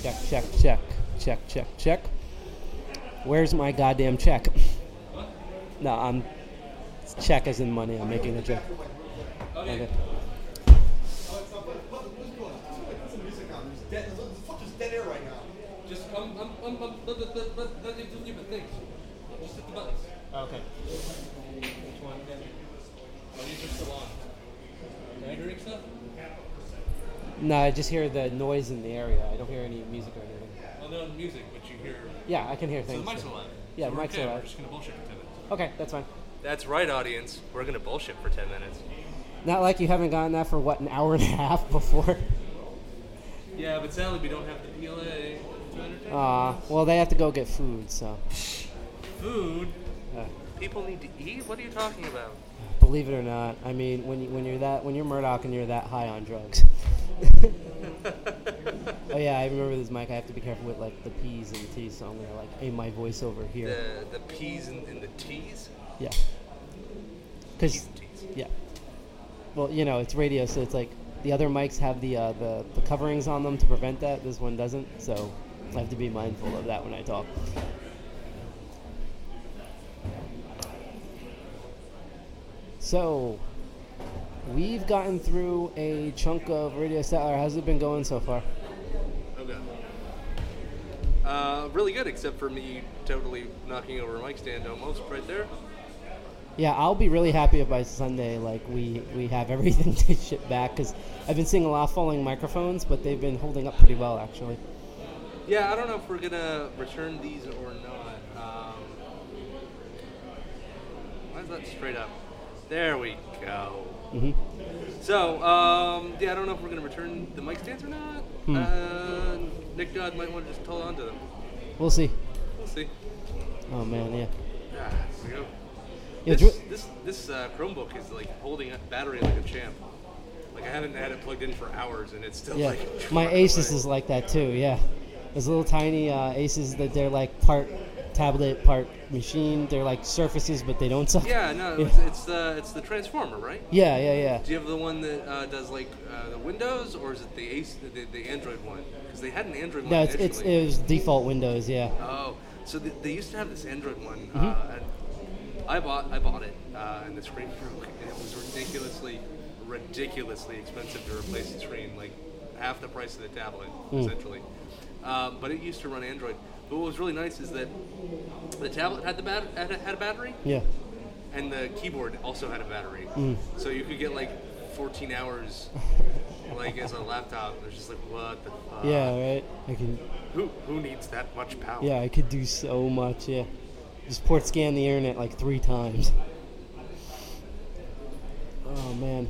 Check, check, check, check, check, check. Where's my goddamn check? No, I'm check as in money. I'm making a joke. Okay. Dead air right now. Just let him do the things. Just hit the buttons. Okay. Which one? Oh, these are still on. Can I drink stuff? No, I just hear the noise in the area. I don't hear any music or anything. Well, no music, but you hear. Yeah, I can hear So things. the mic's alive. Yeah, so the mic's alive. We're just gonna bullshit for 10 minutes. Okay, that's fine. That's right, audience. We're gonna bullshit for 10 minutes. Not like you haven't gotten that for, what, an hour and a half before? Yeah, but sadly we don't have the PLA to entertain. Well, they have to go get food, so. Food? Uh, People need to eat? What are you talking about? believe it or not, I mean, when you're Murdoch and you're that high on drugs. Oh yeah, I remember this mic. I have to be careful with like the P's and the T's, so I'm gonna like aim my voice over here. The P's and the T's? Yeah. P's Because and T's. yeah. Well, it's radio, so it's like the other mics have the coverings on them to prevent that. This one doesn't, so I have to be mindful of that when I talk. So, we've gotten through a chunk of Radio Statler. How's it been going so far? Okay. Really good, except for me totally knocking over a mic stand almost right there. Yeah, I'll be really happy if by Sunday, like, we have everything to ship back, because I've been seeing a lot of falling microphones, but they've been holding up pretty well, actually. Yeah, I don't know if we're going to return these or not. Why is that straight up? There we go. Mm-hmm. So, yeah, I don't know if we're going to return the mic stands or not. Nick Dodd might want to just hold on to them. We'll see. We'll see. Oh, man, yeah. Here we go. Yeah, This Chromebook is like holding up battery like a champ. Like I haven't had it plugged in for hours and it's still yeah. like. My Asus is like that, too, yeah. Those little tiny Asus that they're like part tablet, part machine. They're like surfaces, but they don't suck. Yeah, no, Yeah. it's the Transformer, right? Yeah. Do you have the one that does like the Windows, or is it the Android one? Because they had an Android one No, it initially. was default Windows, yeah. Oh, so they used to have this Android one. Mm-hmm. And I bought it, and the screen broke, and it was ridiculously expensive to replace the screen, like half the price of the tablet, essentially. But it used to run Android. But what was really nice is that the tablet had had a battery, Yeah. and the keyboard also had a battery. So you could get like 14 hours, like as a laptop. It was just like, what the fuck? Yeah, right. I can. Who needs that much power? Yeah, I could do so much. Yeah, just port scan the internet like 3 times. Oh man.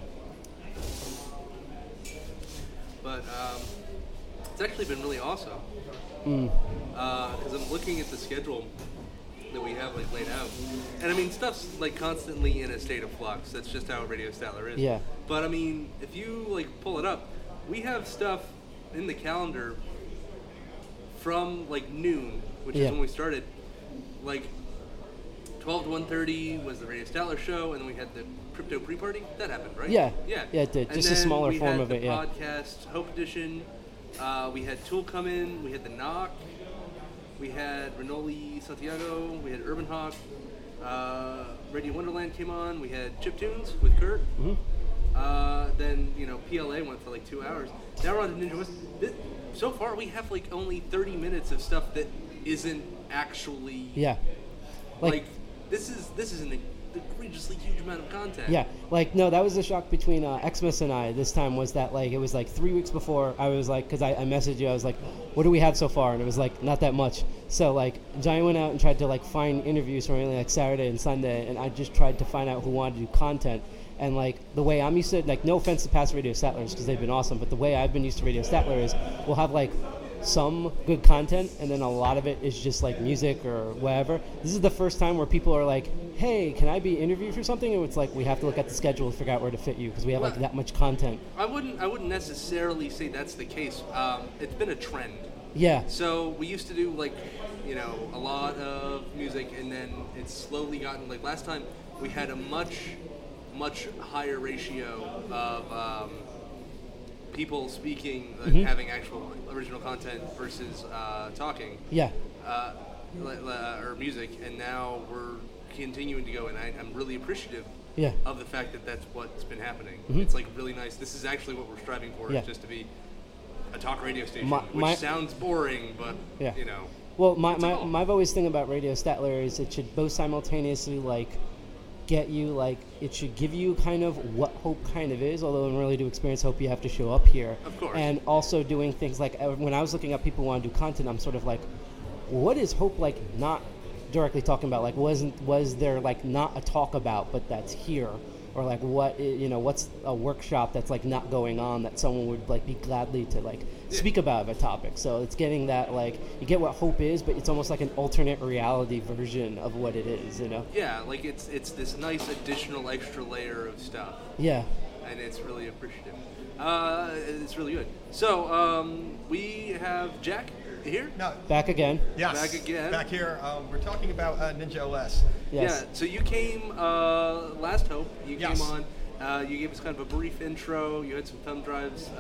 But it's actually been really awesome. Because I'm looking at the schedule that we have like laid out, and I mean stuff's like constantly in a state of flux. That's just how Radio Statler is. Yeah. But I mean, if you like pull it up, we have stuff in the calendar from like noon, which is Yeah. when we started. Like 12 to 1:30 was the Radio Statler show, and then we had the crypto pre-party. That happened, right? Yeah. Yeah. Yeah, it did. And Just a then smaller we form had of the it, yeah. podcast Hope Edition. We had Tool come in. We had the Knock. We had Renoli Santiago. We had Urban Hawk. Radio Wonderland came on. We had Chiptunes with Kurt. Then PLA went for like 2 hours. Now we're on to Ninja West. So far, we have like only 30 minutes of stuff that isn't actually Yeah. like this is an egregiously huge amount of content. Yeah, like, no, that was the shock between Xmas and I this time, was that, like, it was, like, 3 weeks before, I was, like, because I messaged you, I was, like, what do we have so far? And it was, like, not that much. So, like, Johnny went out and tried to, like, find interviews for only, like, Saturday and Sunday, and I just tried to find out who wanted to do content. And, like, the way I'm used to, like, no offense to past Radio Statlers, because they've been awesome, but the way I've been used to Radio Statler is we'll have, like, some good content, and then a lot of it is just like music or whatever. This is the first time where people are like, hey, can I be interviewed for something? And it's like we have to look at the schedule to figure out where to fit you, because we have like that much content. I wouldn't necessarily say that's the case. It's been a trend. Yeah. So we used to do like, a lot of music, and then it's slowly gotten like last time we had a much higher ratio of people speaking, Mm-hmm. having actual original content versus talking. Yeah. Or music, and now we're continuing to go, and I'm really appreciative Yeah. of the fact that that's what's been happening. Mhm. It's like really nice. This is actually what we're striving for, Yeah. is just to be a talk radio station, My- which sounds boring, but Yeah. you know. Well, It's cool. my always thing about Radio Statler is it should both simultaneously like get you like it should give you kind of what Hope kind of is. Although in really to experience Hope, you have to show up here. Of course. And also doing things like when I was looking up people who want to do content, I'm sort of like, what is Hope like? Not directly talking about like was there like not a talk about, but that's here. Or like what's a workshop that's like not going on that someone would like be gladly to like speak about of a topic. So it's getting that like you get what Hope is, but it's almost like an alternate reality version of what it is, you know? Yeah, like it's this nice additional extra layer of stuff, Yeah. and it's really appreciative. It's really good. So we have Jack here. No. Back again. Yes. Back again. Back here. We're talking about Ninja OS. Yes. Yeah. So you came last Hope. You Yes. came on. You gave us kind of a brief intro. You had some thumb drives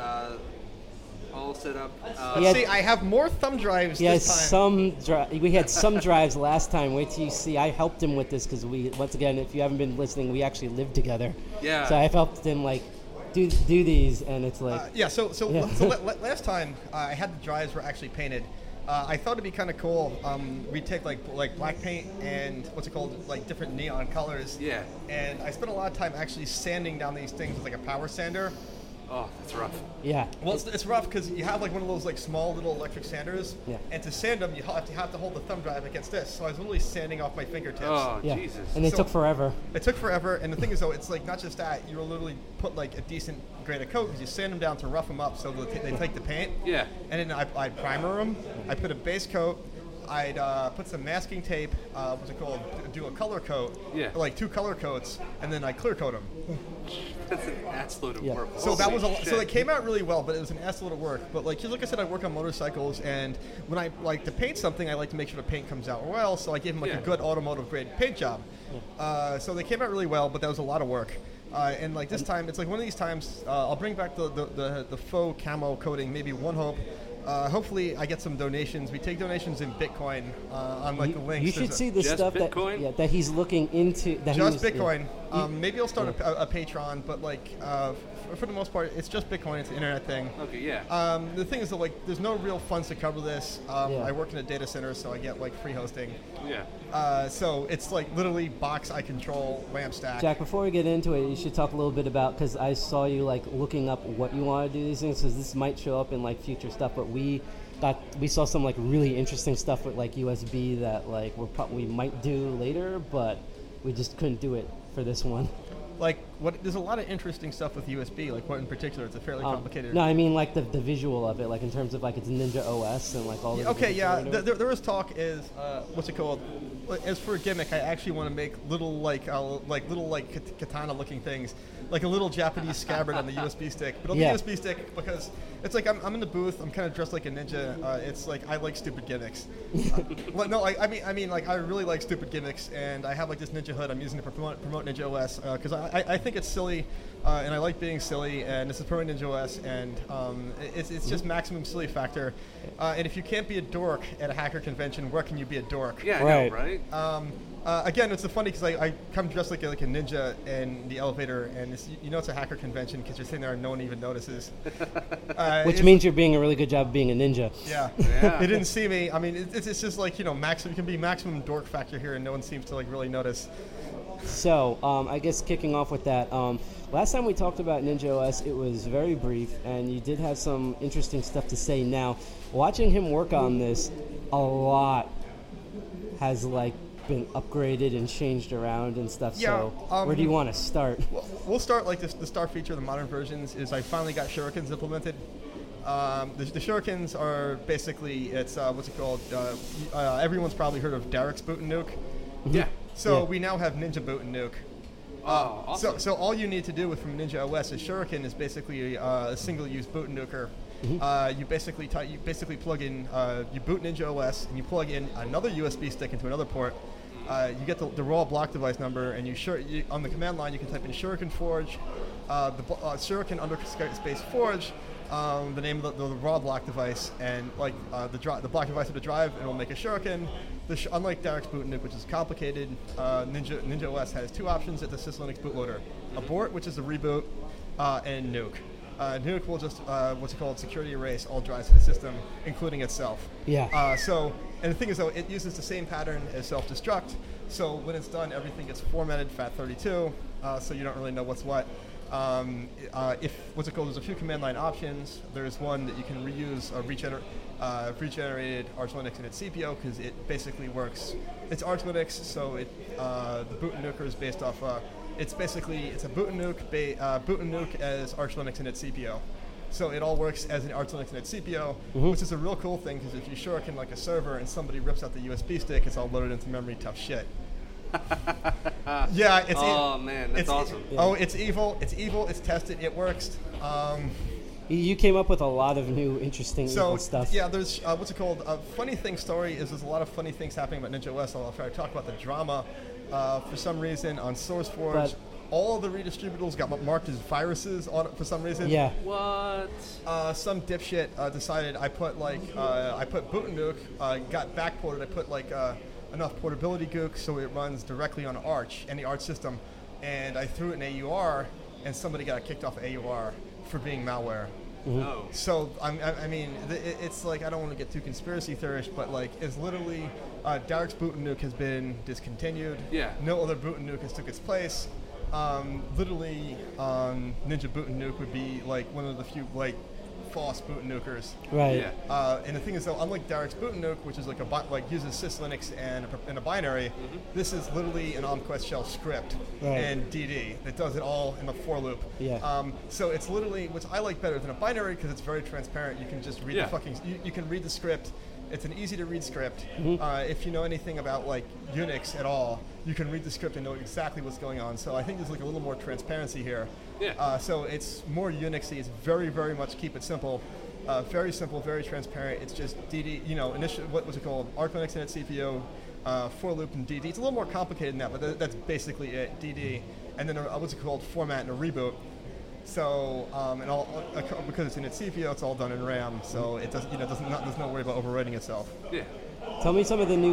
all set up. Yeah. See, I have more thumb drives Yeah, this time. we had some drives last time. Wait till you see. I helped him with this because once again, if you haven't been listening, we actually lived together. Yeah. So I've helped him like do these, and it's like So Yeah. last time I had the drives were actually painted. I thought it'd be kind of cool. We'd take like black paint and what's it called, like different neon colors. Yeah. And I spent a lot of time actually sanding down these things with like a power sander. Oh, that's rough. yeah. Well, it's rough because you have like one of those like small little electric sanders, Yeah. and to sand them you have to hold the thumb drive against this. So I was literally sanding off my fingertips. Oh, Yeah. Jesus. And they So- took forever. It took forever, and the thing is though, it's like not just that, you literally put like a decent grade of coat because you sand them down to rough them up so that they take the paint. Yeah. And then I'd primer them. I put a base coat. I'd put some masking tape. What's it called? Do a color coat. Yeah. Like 2 color coats, and then I clear coat them. That's an ass load of Yeah. work. So that was Holy so shit. it came out really well, but it was an ass load of work. But like I said, I work on motorcycles, and when I like to paint something, I like to make sure the paint comes out well. So I gave them like Yeah. a good automotive grade paint job. So they came out really well, but that was a lot of work. And like this time, it's like one of these times, I'll bring back the faux camo coating, maybe one Hope. Hopefully, I get some donations. We take donations in Bitcoin on like the links. You should There's a- see the Just stuff Bitcoin? that he's looking into. That he just was- Bitcoin. yeah. Maybe I'll start a Patreon, but like for the most part, it's just Bitcoin. It's an internet thing. Okay, yeah. The thing is that like there's no real funds to cover this. Yeah. I work in a data center, so I get like free hosting. Yeah. So it's like literally box I control, lamp stack. Jack, before we get into it, you should talk a little bit about because I saw you like looking up what you want to do these things because this might show up in like future stuff. But we saw some like really interesting stuff with like USB that like we might do later, but we just couldn't do it for this one. Like there's a lot of interesting stuff with USB. Like what in particular? It's a fairly complicated. No, I mean like the visual of it, like in terms of like it's Ninja OS and like all the Okay, different yeah. parameters. There was talk is what's it called? As for a gimmick, I actually want to make little katana looking things, like a little Japanese scabbard on the USB stick. But on Yeah. the USB stick, because it's like I'm in the booth, I'm kind of dressed like a ninja. It's like I like stupid gimmicks. I mean like I really like stupid gimmicks, and I have like this ninja hood I'm using to promote Ninja OS because I think it's silly. And I like being silly, and this is promoting Ninja OS, and it's just maximum silly factor. And if you can't be a dork at a hacker convention, where can you be a dork? Yeah, Right. I know, right? Again, it's funny because I come dressed like a ninja in the elevator, and it's a hacker convention because you're sitting there and no one even notices. Which means you're doing a really good job of being a ninja. Yeah. Yeah. They didn't see me. I mean, it's just like maximum. It can be maximum dork factor here, and no one seems to like really notice. So, I guess kicking off with that, last time we talked about Ninja OS, it was very brief, and you did have some interesting stuff to say. Now, watching him work on this, a lot has like been upgraded and changed around and stuff. Yeah, so, where do you want to start? We'll start like this. The star feature of the modern versions is I finally got shurikens implemented. The shurikens are basically it's what's it called? Everyone's probably heard of Derek's Boot and Nuke. Yeah. So Yeah. we now have Ninja Boot and Nuke. Oh, awesome. So all you need to do from Ninja OS is Shuriken is basically a single-use boot and nuker. You basically plug in you boot Ninja OS and you plug in another USB stick into another port. You get the raw block device number, and you on the command line you can type in Shuriken Forge, Shuriken _space Forge, the name of the raw block device, and like the block device of the drive, and it'll make a shuriken. Unlike Derek's boot nuke, which is complicated, Ninja OS has two options at the SysLinux bootloader: abort, which is a reboot, and nuke. Nuke will just security erase all drives in the system, including itself. Yeah. And the thing is, though, it uses the same pattern as self-destruct. So when it's done, everything gets formatted FAT32, so you don't really know what's what. There's a few command line options. There's one that you can reuse regenerated Arch Linux in its CPO, because it basically works. It's Arch Linux, so the boot nuker is based off. It's a boot nuke as Arch Linux in its CPO. So it all works as an Arch Linux in its CPO, which is a real cool thing, because if you shuriken like a server and somebody rips out the USB stick, it's all loaded into memory. Tough shit. Yeah, it's man, that's awesome. It's evil. It's evil. It's tested. It works. You came up with a lot of new, interesting evil stuff. Yeah, there's a funny thing story is there's a lot of funny things happening about Ninja OS. I'll try to talk about the drama. For some reason on SourceForge, all the redistributables got marked as viruses on it for some reason. Yeah. What? Some dipshit decided I put boot nuke, got backported. I put enough portability gook so it runs directly on Arch and the Arch system, and I threw it in AUR, and somebody got kicked off AUR for being malware. Oh. So it's like, I don't want to get too conspiracy theorist, but like it's literally Derek's boot nuke has been discontinued. Yeah. No other boot nuke has took its place. Literally, Ninja boot nuke would be like one of the few like false boot nukers. Right. Yeah. And the thing is, though, unlike Derek's boot nuke, which is uses SysLinux and a binary, this is literally an OmQuest shell script and DD that does it all in a for loop. Yeah. So it's literally, which I like better than a binary, because it's very transparent. You can just read you can read the script. It's an easy to read script. If you know anything about like Unix at all, you can read the script and know exactly what's going on. So I think there's like a little more transparency here. Yeah. So it's more Unixy. It's very, very much keep it simple. Very simple, very transparent. It's just DD, initially, what was it called? Arch Linux in its CPO, for loop and DD. It's a little more complicated than that, but that's basically it, DD. And then what's it called? Format and a reboot. So, because it's in its CPO, it's all done in RAM. So it does, there's no worry about overwriting itself. Yeah. Tell me some of the new,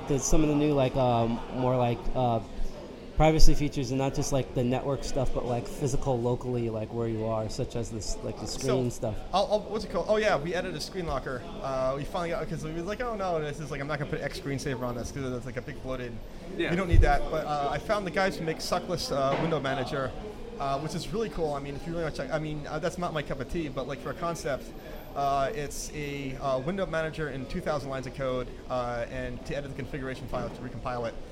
more like privacy features, and not just like the network stuff, but like physical, locally, like where you are, such as this, like the screen stuff. What's it called? Oh yeah, we added a screen locker. We finally got, because we was like, oh no, this is like, I'm not gonna put X screensaver on this because it's like a big bloated. Yeah. We don't need that. But I found the guys who make suckless window manager, which is really cool. I mean, if you really want to check, that's not my cup of tea, but like for a concept, it's a window manager in 2,000 lines of code, and to edit the configuration file to recompile it.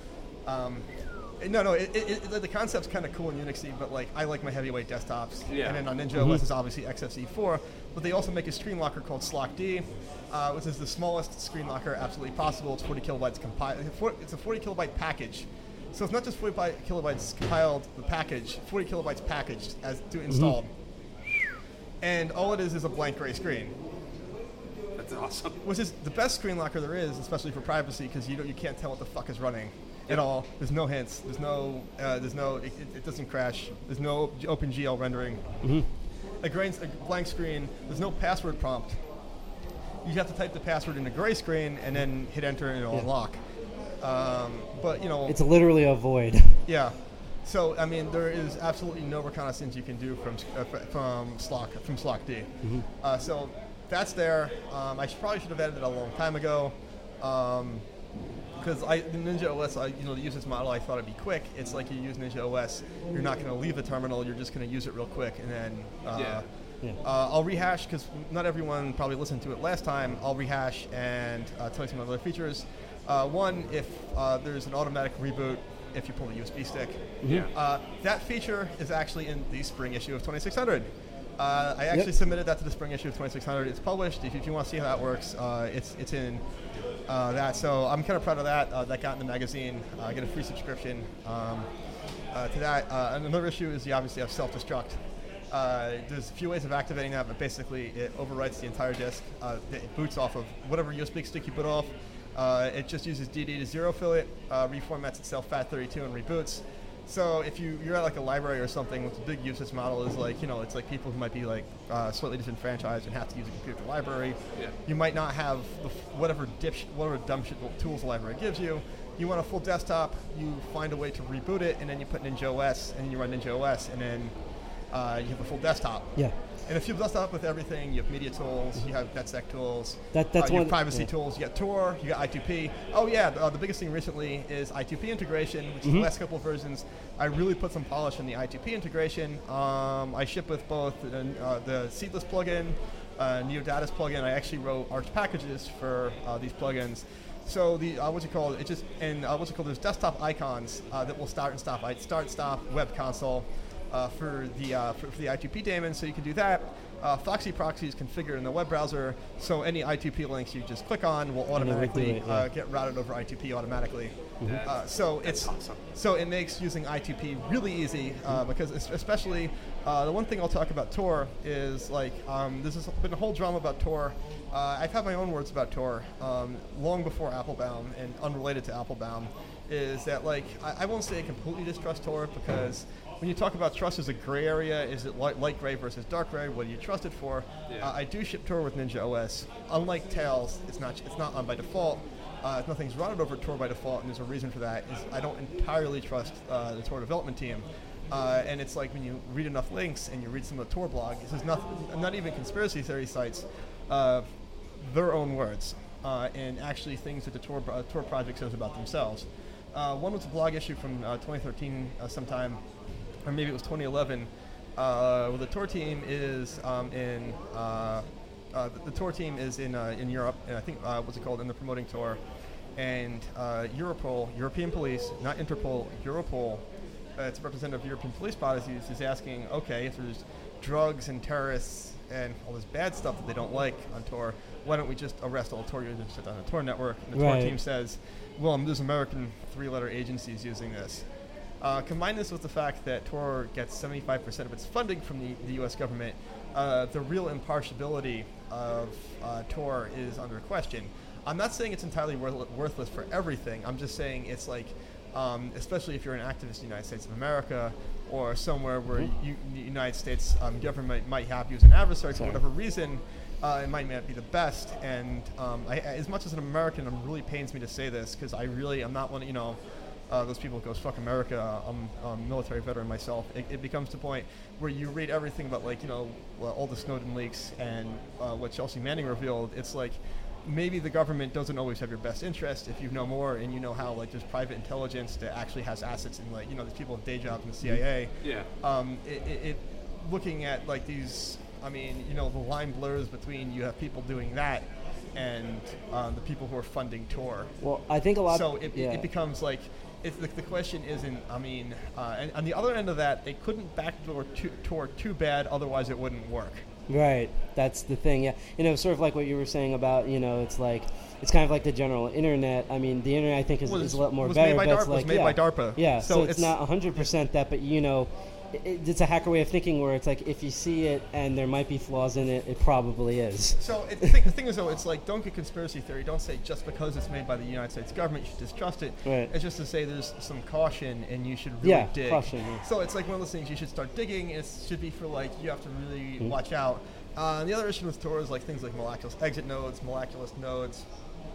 The concept's kind of cool in Unixy, but like I like my heavyweight desktops. Yeah. And then on Ninja OS is obviously XFCE4, but they also make a screen locker called SlockD, which is the smallest screen locker absolutely possible. It's 40 kilobytes compiled. It's a 40 kilobyte package. So it's not just 40 kilobytes compiled, the package, 40 kilobytes packaged as to installed. And all it is a blank gray screen. That's awesome. Which is the best screen locker there is, especially for privacy, because you can't tell what the fuck is running at all. There's no hints. There's no. It doesn't crash. There's no OpenGL rendering. A blank screen. There's no password prompt. You have to type the password in a gray screen and then hit enter and it'll unlock. But it's literally a void. Yeah. So I mean, there is absolutely no reconnaissance you can do from SlockD. So that's there. I probably should have added it a long time ago. Because the Ninja OS, the usage model, I thought it'd be quick. It's like you use Ninja OS, you're not going to leave the terminal, you're just going to use it real quick, and then I'll rehash, because not everyone probably listened to it last time. I'll rehash and tell you some other features. One, if there's an automatic reboot if you pull the USB stick. That feature is actually in the spring issue of 2600. I actually submitted that to the spring issue of 2600. It's published. If you want to see how that works, it's in that. So I'm kind of proud of that. That got in the magazine. I get a free subscription to that. Another issue is you obviously have self-destruct. There's a few ways of activating that, but basically it overwrites the entire disk. It boots off of whatever USB stick you put off. It just uses DD to zero fill it, reformats itself FAT32 and reboots. So if you're at like a library or something, with a big usage model is like, it's like people who might be like slightly disenfranchised and have to use a computer library. Yeah. You might not have whatever dumb shit tools the library gives you. You want a full desktop, you find a way to reboot it, and then you put Ninja OS, and you run Ninja OS, and then you have a full desktop. Yeah. And if you desktop with everything, you have media tools, you have NetSec tools, That's you one have privacy tools, you got Tor, you got I2P. Oh yeah, the biggest thing recently is I2P integration, which is the last couple of versions. I really put some polish in the I2P integration. I ship with both the Seedless plugin, Neodatus plugin. I actually wrote Arch packages for these plugins. So the there's desktop icons that will start, stop, web console. For the I2P daemon, so you can do that. Foxy proxy is configured in the web browser, so any I2P links you just click on will automatically get routed over I2P automatically. That's awesome. So it makes using I2P really easy because especially the one thing I'll talk about Tor is like this has been a whole drama about Tor. I've had my own words about Tor long before Applebaum and unrelated to Applebaum. Is that like I won't say I completely distrust Tor because when you talk about trust as a gray area, is it light gray versus dark gray? What do you trust it for? Yeah. I do ship Tor with Ninja OS. Unlike Tails, it's not on by default. Nothing's routed over Tor by default, and there's a reason for that. Is I don't entirely trust the Tor development team. And it's like when you read enough links and you read some of the Tor blog, this is not even conspiracy theory sites, their own words, and actually things that the Tor project says about themselves. One was a blog issue from 2013 sometime, or maybe it was 2011. Where the Tor team is in Europe, and I think what's it called? And they're promoting Tor, and Europol, European Police, not Interpol, Europol. It's a representative of European police bodies is asking, okay, if there's drugs and terrorists and all this bad stuff that they don't like on Tor, why don't we just arrest all Tor users on the Tor network? And the Tor team says, well, there's American three-letter agencies using this. Combine this with the fact that Tor gets 75% of its funding from the U.S. government, the real impartiality of Tor is under question. I'm not saying it's entirely worthless for everything. I'm just saying it's like, especially if you're an activist in the United States of America or somewhere where the United States government might have you as an adversary for whatever reason, it might not be the best. And as much as an American, it really pains me to say this because I'm not one of, those people who goes, fuck America. I'm a military veteran myself. It becomes to the point where you read everything about all the Snowden leaks and what Chelsea Manning revealed. It's like, maybe the government doesn't always have your best interest if you know more and you know how there's private intelligence that actually has assets in these people with day jobs in the CIA. Yeah. Looking at these, the line blurs between you have people doing that and the people who are funding Tor. Well, I think a lot. So it becomes like. The question isn't, and on the other end of that, they couldn't backdoor Tor too bad, otherwise it wouldn't work. Right, that's the thing, yeah. Sort of like what you were saying about, it's kind of like the general internet. The internet I think is a lot more better. It was made by DARPA. Yeah, so it's not 100% that, but it's a hacker way of thinking where it's like if you see it and there might be flaws in it, it probably is. So the thing is, though, it's like don't get conspiracy theory. Don't say just because it's made by the United States government you should distrust it. Right. It's just to say there's some caution and you should really dig. Caution. Yeah. So it's like one of those things you should start digging. It should be for you have to really watch out. The other issue with Tor is things like miraculous exit nodes, miraculous nodes.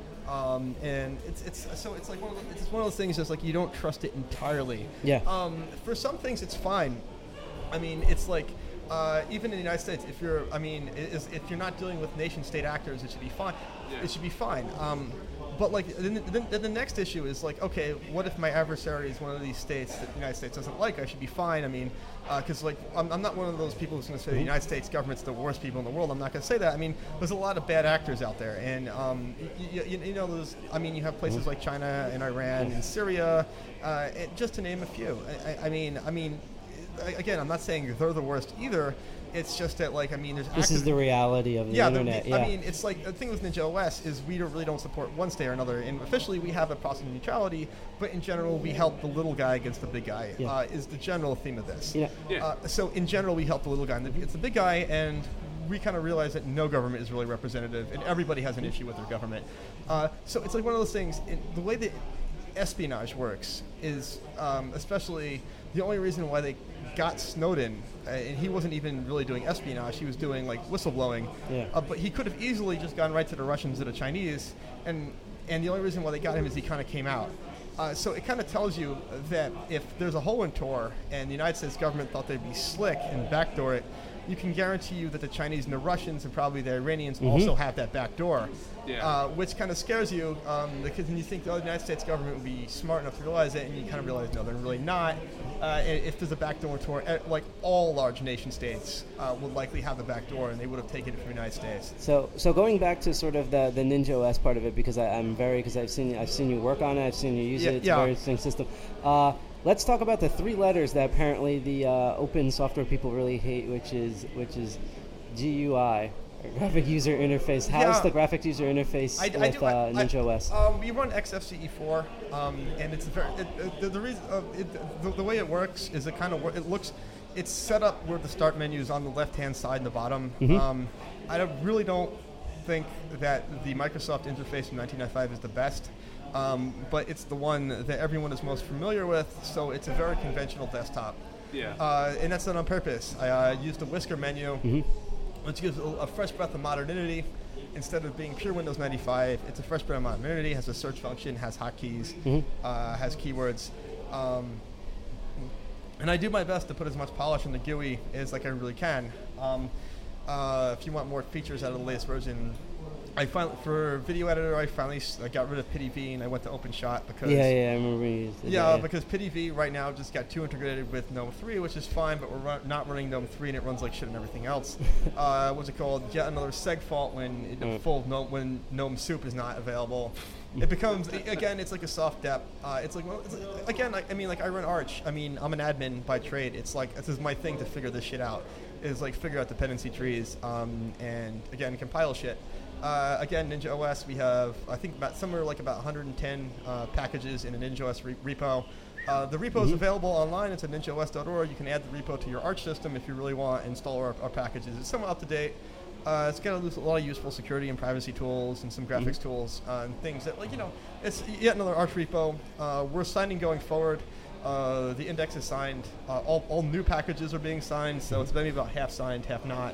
And it's like one of those things that's like you don't trust it entirely. Yeah. For some things it's fine. It's like even in the United States, if you're not dealing with nation-state actors, it should be fine. Yeah. It should be fine. But the next issue is okay, what if my adversary is one of these states that the United States doesn't like? I should be fine. Because I'm not one of those people who's going to say the United States government's the worst people in the world. I'm not going to say that. There's a lot of bad actors out there, and there's. You have places like China and Iran and Syria, just to name a few. Again, I'm not saying they're the worst either. It's just that, there's. This is the reality of the internet. It's like the thing with Ninja OS is we really don't support one state or another, and officially we have a process of neutrality, but in general we help the little guy against the big guy. Yeah. Is the general theme of this. Yeah. So in general we help the little guy. It's the big guy, and we kind of realize that no government is really representative, and everybody has an issue with their government. So it's like one of those things. The way that espionage works is especially the only reason why they got Snowden, and he wasn't even really doing espionage, he was doing like whistleblowing, but he could have easily just gone right to the Russians or the Chinese, and the only reason why they got him is he kind of came out. So it kind of tells you that if there's a hole in Tor and the United States government thought they'd be slick and backdoor it, you can guarantee you that the Chinese and the Russians and probably the Iranians also have that back door, which kind of scares you because then you think the United States government would be smart enough to realize it, and you kind of realize, no, they're really not. If there's a back door Tor, like all large nation states would likely have the back door, and they would have taken it from the United States. So going back to sort of the Ninja OS part of it, because I've seen you work on it, I've seen you use it. It's a very interesting system. Let's talk about the three letters that apparently the open software people really hate, which is GUI, graphic user interface. How's the graphic user interface with Ninja OS? We run XFCE4, and it's the way it works is it's set up where the start menu is on the left-hand side and the bottom. I really don't think that the Microsoft interface from 1995 is the best. But it's the one that everyone is most familiar with, so it's a very conventional desktop. And that's done on purpose. I used the whisker menu, which gives a fresh breath of modernity. Instead of being pure Windows 95, it's a fresh breath of modernity, has a search function, has hotkeys, has keywords. And I do my best to put as much polish on the GUI as like I really can. If you want more features out of the latest version, for video editor, I finally got rid of PityV and I went to OpenShot because I remember you used it. Because PityV right now just got too integrated with GNOME 3, which is fine, but we're not running GNOME 3 and it runs like shit and everything else. What's it called? Yet another seg fault when when GNOME Soup is not available. It becomes it's like a soft dep. I run Arch. I mean, I'm an admin by trade. It's like this is my thing to figure this shit out. Is like figure out dependency trees and again compile shit. Ninja OS, we have I think about 110 packages in a Ninja OS repo. The repo is available online. It's at ninjaos.org. You can add the repo to your Arch system if you really want to install our packages. It's somewhat up to date. It's got a lot of useful security and privacy tools and some graphics tools and things that it's yet another Arch repo. We're signing going forward. The index is signed. All new packages are being signed, so it's maybe about half signed, half not.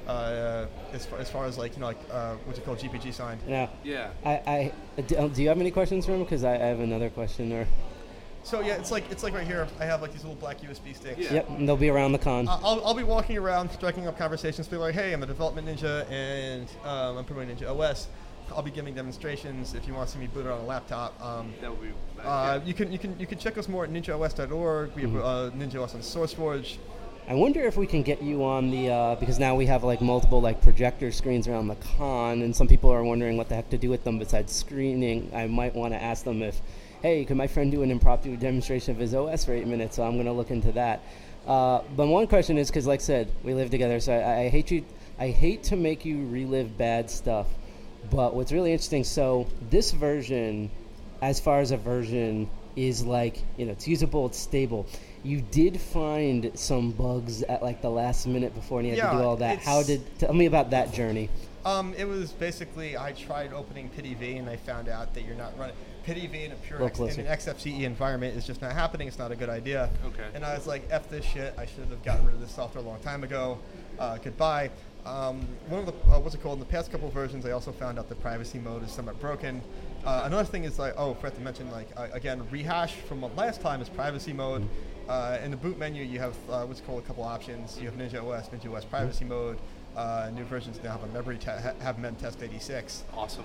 As far as what's it called, GPG signed. Do you have any questions for him? Because I have another question. Or so it's like right here. I have like these little black USB sticks. Yep, and they'll be around the con. I'll be walking around, striking up conversations, be like, hey, I'm a development ninja, and I'm promoting Ninja OS. I'll be giving demonstrations if you want to see me boot it on a laptop. That would be nice. You can check us more at ninjaos.org. We have Ninja OS on SourceForge. I wonder if we can get you on the because now we have like multiple like projector screens around the con, and some people are wondering what the heck to do with them besides screening. I might want to ask them if, hey, could my friend do an impromptu demonstration of his OS for 8 minutes? So I'm going to look into that. But one question is, because like I said, we live together, so I hate to make you relive bad stuff. But what's really interesting, so this version, as far as a version, is like, it's usable, it's stable. You did find some bugs at like the last minute before, and you had to do all that. Tell me about that journey. It was basically, I tried opening PityV and I found out that you're not running PityV in a pure in an XFCE environment is just not happening. It's not a good idea. Okay. And I was like, F this shit. I should have gotten rid of this software a long time ago. Goodbye. One of the in the past couple of versions, I also found out the privacy mode is somewhat broken. Another thing is forgot to mention again, rehash from last time is privacy mode. In the boot menu, you have what's called a couple options. You have Ninja OS privacy mode. New versions now have a memory have memtest 86. Awesome.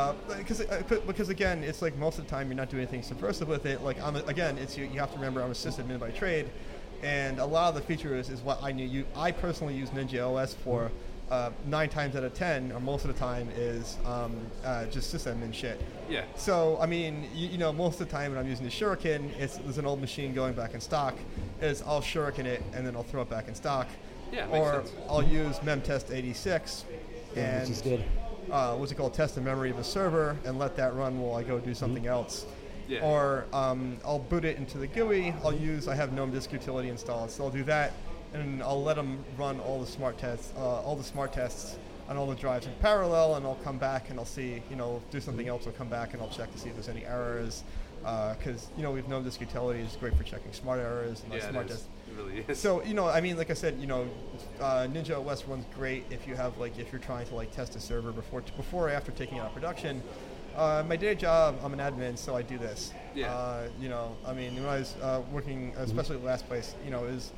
Because again, it's like most of the time you're not doing anything subversive with it. Like you have to remember I'm a sysadmin by trade. And a lot of the features is what I knew. I personally use Ninja OS for 9 times out of 10, or most of the time, is just sysadmin shit. Yeah. So, I mean, most of the time when I'm using the Shuriken, there's an old machine going back in stock. I'll Shuriken it, and then I'll throw it back in stock. Yeah, or makes sense. I'll use memtest 86. And which is good. Test the memory of a server, and let that run while I go do something else. Yeah. Or I'll boot it into the GUI. I have GNOME Disk Utility installed, so I'll do that, and I'll let them run all the smart tests on all the drives in parallel, and I'll come back and I'll see, do something else. I'll come back and I'll check to see if there's any errors, because we've known disk utility is great for checking smart errors and smart disk. It really is. So like I said, Ninja OS runs great if you're trying to test a server before or after taking it out of production. My day job, I'm an admin, so I do this. Yeah. When I was working, especially at last place, is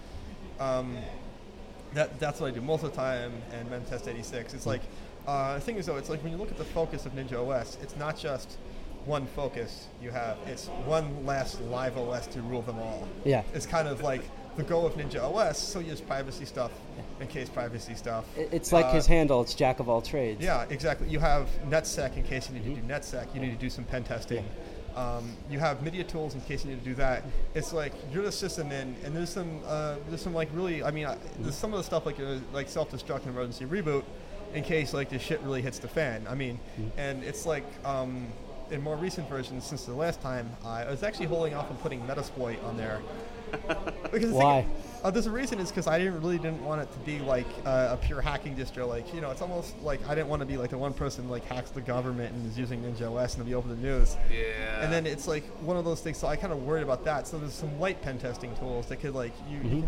that's what I do most of the time. And Memtest 86. It's like the thing is though, it's like when you look at the focus of Ninja OS, it's not just one focus you have. It's one last live OS to rule them all. Yeah. It's kind of like the goal of Ninja OS. So you use privacy stuff and case privacy stuff. It's like his handle. It's jack of all trades. Yeah, exactly. You have NetSec in case you need to do NetSec. You need to do some pen testing. You have media tools in case you need to do that. It's like you're the system in, and there's some like really, there's some of the stuff like self-destruct and emergency reboot in case like the shit really hits the fan. And it's like in more recent versions since the last time, I was actually holding off on putting Metasploit on there. Because why? There's a reason. Is because I didn't want it to be like a pure hacking distro. It's almost like I didn't want to be like the one person hacks the government and is using Ninja OS and to be over the news. Yeah. And then it's like one of those things. So I kind of worried about that. So there's some light pen testing tools that could you can,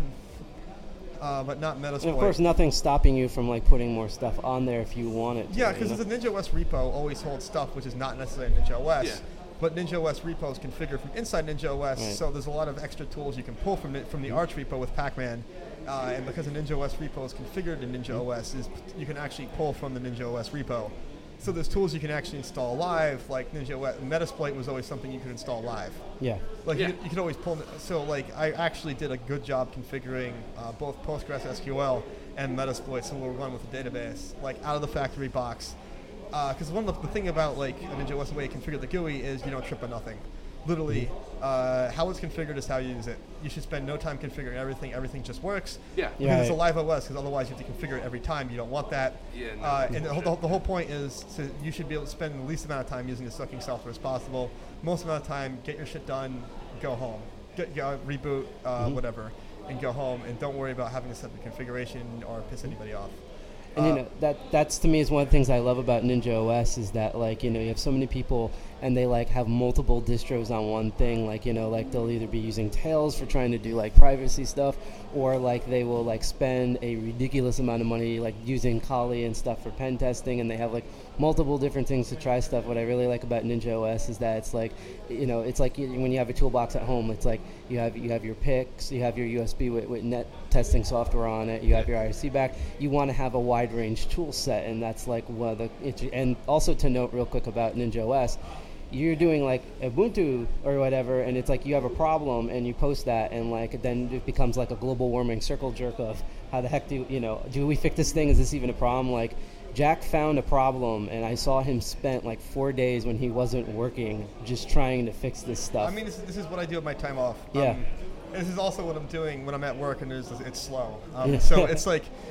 but not Metasploit. And of course, nothing's stopping you from putting more stuff on there if you want it to. Yeah, because the Ninja OS repo always holds stuff which is not necessarily Ninja OS. Yeah. But Ninja OS repo is configured from inside Ninja OS, right. So there's a lot of extra tools you can pull from the Arch repo with Pacman. And because the Ninja OS repo is configured in Ninja OS, you can actually pull from the Ninja OS repo. So there's tools you can actually install live, like Ninja OS. Metasploit was always something you could install live. Yeah. You could always pull. So I actually did a good job configuring both Postgres SQL and Metasploit, so we'll run with the database out of the factory box. Because the thing about a Ninja OS, the way you configure the GUI is you don't trip on nothing. Literally, how it's configured is how you use it. You should spend no time configuring everything. Everything just works. Yeah. Because it's a live OS, because otherwise you have to configure it every time. You don't want that. Yeah. No, and the whole point is you should be able to spend the least amount of time using the sucking software as possible. Most amount of time, get your shit done, go home. Reboot, whatever, and go home. And don't worry about having to set the configuration or piss anybody off. And that's to me is one of the things I love about Ninja OS is that you have so many people and they have multiple distros on one thing, they'll either be using Tails for trying to do privacy stuff, or they will spend a ridiculous amount of money using Kali and stuff for pen testing, and they have multiple different things to try stuff. What I really like about Ninja OS is that it's it's like when you have a toolbox at home, it's you have your picks, you have your USB with net testing software on it, you have your IRC back. You want to have a wide range tool set, and that's one of the. And also to note real quick about Ninja OS, you're doing Ubuntu or whatever, and it's you have a problem and you post that, and then it becomes a global warming circle jerk of how the heck do we fix this thing? Is this even a problem? Jack found a problem, and I saw him spent 4 days when he wasn't working just trying to fix this stuff. This is what I do with my time off. Yeah. This is also what I'm doing when I'm at work and it's slow. So it's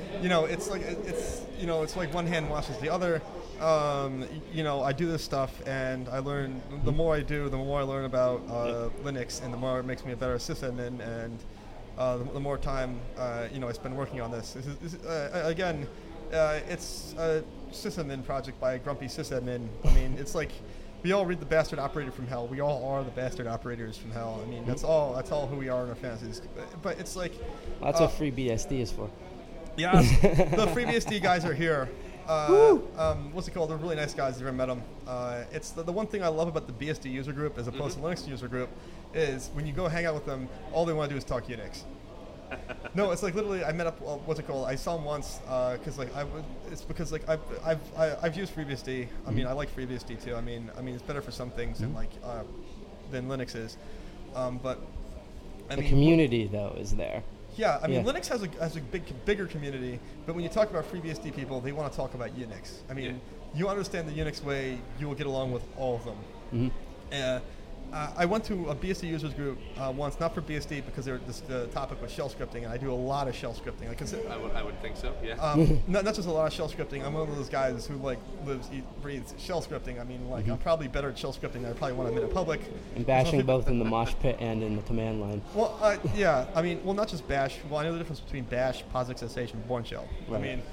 it's like one hand washes the other. I do this stuff and I learn. The more I do, the more I learn about Linux, and the more it makes me a better sysadmin. And the more time I spend working on this. Again, it's a sysadmin project by a grumpy sysadmin. It's we all read The Bastard Operator from Hell. We all are the bastard operators from hell. That's all who we are in our fantasies. But it's that's what FreeBSD is for. Yeah, the FreeBSD guys are here. What's it called? They're really nice guys. I've never met them. It's the one thing I love about the BSD user group as opposed to Linux user group is when you go hang out with them, all they want to do is talk Unix. No, it's literally I met up. What's it called? I saw him once because it's because I've used FreeBSD. I like FreeBSD too. It's better for some things than Linux is. But the community though is there. Yeah, Linux has a bigger community, but when you talk about FreeBSD people, they want to talk about Unix. You understand the Unix way, you will get along with all of them. I went to a BSD users group once, not for BSD because the topic was shell scripting, and I do a lot of shell scripting. I would think so, yeah. Not just a lot of shell scripting. I'm one of those guys who lives, breathes shell scripting. I'm probably better at shell scripting than I probably want to admit in public. And bashing both in the mosh pit and in the command line. Well, yeah. Not just bash. Well, I know the difference between bash, POSIX SH, and Bourne shell. Right.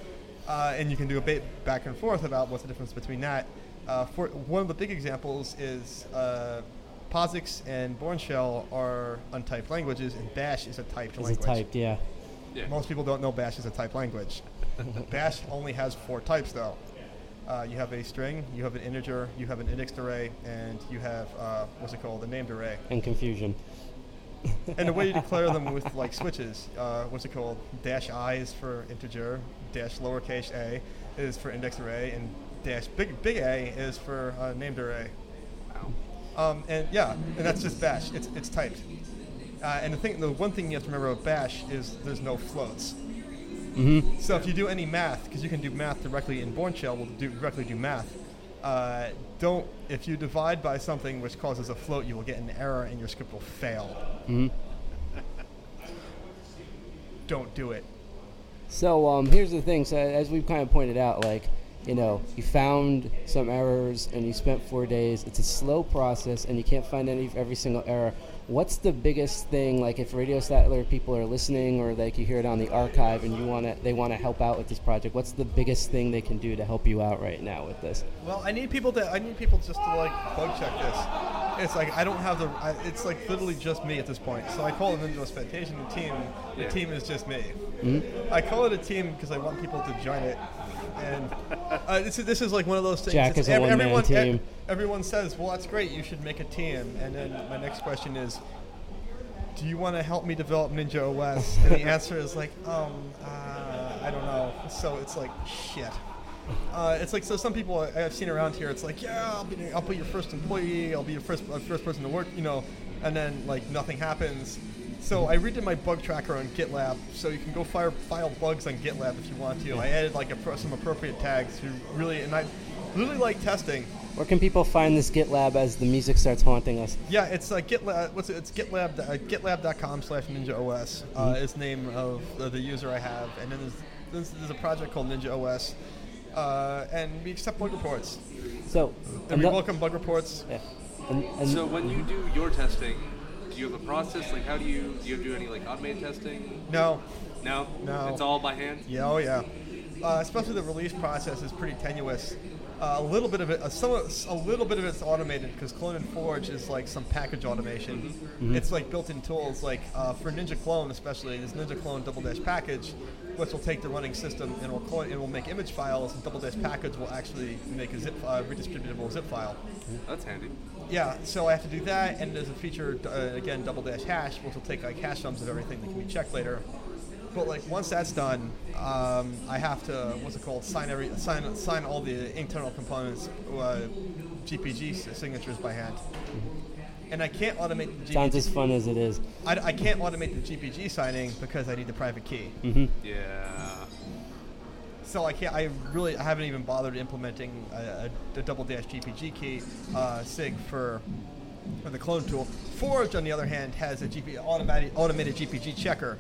And you can do a bit back and forth about what's the difference between that. For one of the big examples is POSIX and Bourne Shell are untyped languages, and Bash is a typed language. It's typed, yeah. Most people don't know Bash is a typed language. Bash only has 4 types, though. You have a string, you have an integer, you have an indexed array, and you have, a named array. And confusion. And the way you declare them with like switches, dash I is for integer, dash lowercase a is for indexed array, and dash big A is for named array. Wow. And that's just Bash. It's typed. And the one thing you have to remember about Bash is there's no floats. Mm-hmm. So if you do any math, because you can do math directly in Bourne Shell, directly do math. If you divide by something which causes a float, you will get an error and your script will fail. Mm-hmm. Don't do it. So here's the thing. So as we've kind of pointed out, you found some errors and you spent 4 days. It's a slow process and you can't find every single error. What's the biggest thing, if Radio Statler people are listening, or you hear it on the archive and they want to help out with this project? What's the biggest thing they can do to help you out right now with this? Well, I need people just to bug check this. It's I don't have it's literally just me at this point. So I call it Ninja Expectation team. The team is just me. Mm-hmm. I call it a team because I want people to join it. And this is one of those things. Jack is a one-man team. Everyone says, well, that's great, you should make a team. And then my next question is, do you want to help me develop Ninja OS? And the answer is I don't know. So it's shit. So some people I've seen around here, it's I'll be your first employee, I'll be your first person to work, and then nothing happens. So I redid my bug tracker on GitLab, so you can go file bugs on GitLab if you want to. I added some appropriate tags and I really like testing. Where can people find this GitLab as the music starts haunting us? Yeah, it's GitLab. It's GitLab. GitLab.com/NinjaOS is the name of the user I have, and then there's a project called Ninja OS, and we accept bug reports. So and we welcome bug reports. Yeah. So when you do your testing, do you have a process? How do you do any automated testing? No. It's all by hand. Yeah. Oh yeah. Especially the release process is pretty tenuous. A little bit of it's automated because Clone and Forge is some package automation. Mm-hmm. It's built-in tools. For Ninja Clone especially, this Ninja Clone double-dash package, which will take the running system and will make image files, and double-dash package will actually make a redistributable zip file. That's handy. Yeah, so I have to do that, and there's a feature again, double-dash hash, which will take hash sums of everything that can be checked later. But once that's done, I have to sign all the internal components, GPG signatures by hand, and I can't automate the GPG. Sounds as fun as it is. I can't automate the GPG signing because I need the private key. Mm-hmm. Yeah. So I haven't even bothered implementing the double-dash GPG key sig for the clone tool. Forge, on the other hand, has a automated GPG checker.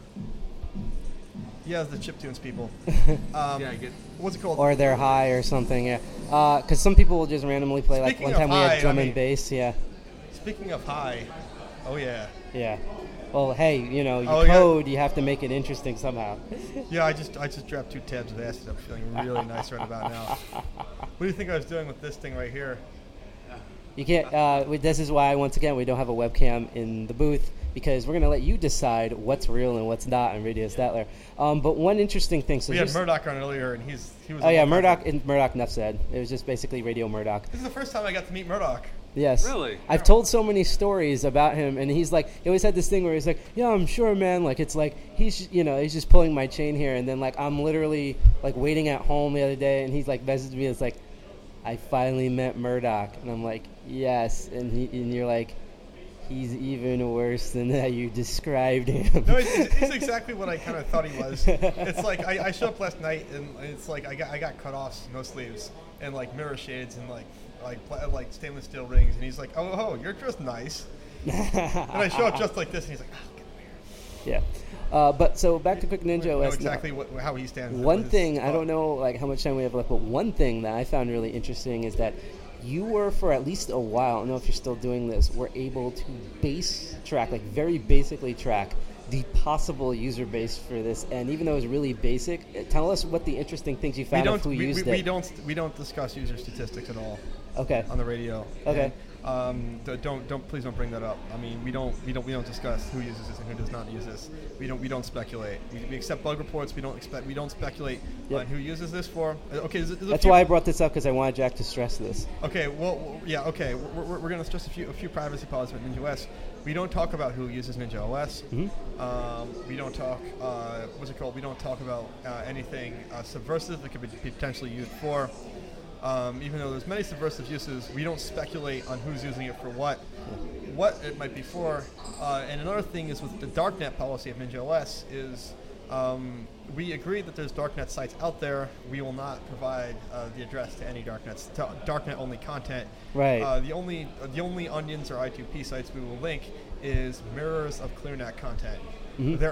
Yeah, the chiptunes people. I get. What's it called? Or they're high or something, yeah. Because some people will just randomly play. Speaking one time of we had high, drum and bass, yeah. Speaking of high, oh yeah. Yeah. Well, hey, you have to make it interesting somehow. Yeah, I just dropped 2 tabs of acid. I'm feeling really nice right about now. What do you think I was doing with this thing right here? You can't. This is why, once again, we don't have a webcam in the booth, because we're going to let you decide what's real and what's not in Radio Statler. But one interesting thing. So we had Murdoch on earlier, and he was. Oh yeah, Murdoch. Enough said. It was just basically Radio Murdoch. This is the first time I got to meet Murdoch. Yes. Really? I've told so many stories about him, and he always had this thing where he's like, yeah, I'm sure, man. He's just pulling my chain here, and then I'm literally waiting at home the other day, and he's messaged me. It's I finally met Murdoch, and I'm like, yes, and you're like, he's even worse than that you described him. No, it's exactly what I kind of thought he was. It's I showed up last night, and it's I got cutoffs, no sleeves, and mirror shades, and like stainless steel rings, and he's like, oh, you're dressed nice. And I show up just like this, and he's like, oh, get weird. Yeah. But so back to Quick Ninja OS. Know exactly how he stands. One thing, I don't know how much time we have left, but one thing that I found really interesting is that you were, for at least a while, I don't know if you're still doing this, were able to base track, very basically track the possible user base for this, and even though it's really basic, tell us what the interesting things you found of who used it. We don't discuss user statistics at all. Okay. On the radio. Okay. And, please don't bring that up. I mean, we don't discuss who uses this and who does not use this. We don't speculate. We accept bug reports. We don't speculate on who uses this for. Okay. That's why I brought this up, because I wanted Jack to stress this. Okay. Well, yeah. Okay. We're going to stress a few privacy policies with Ninja OS. We don't talk about who uses Ninja OS. Mm-hmm. We don't talk. What's it called? We don't talk about anything subversive that could be potentially used for. Even though there's many subversive uses, we don't speculate on who's using it for what it might be for. And another thing is with the darknet policy of Ninja OS is we agree that there's darknet sites out there. We will not provide the address to any darknet only content. Right. The only onions or I2P sites we will link is mirrors of ClearNet content. Mm-hmm. There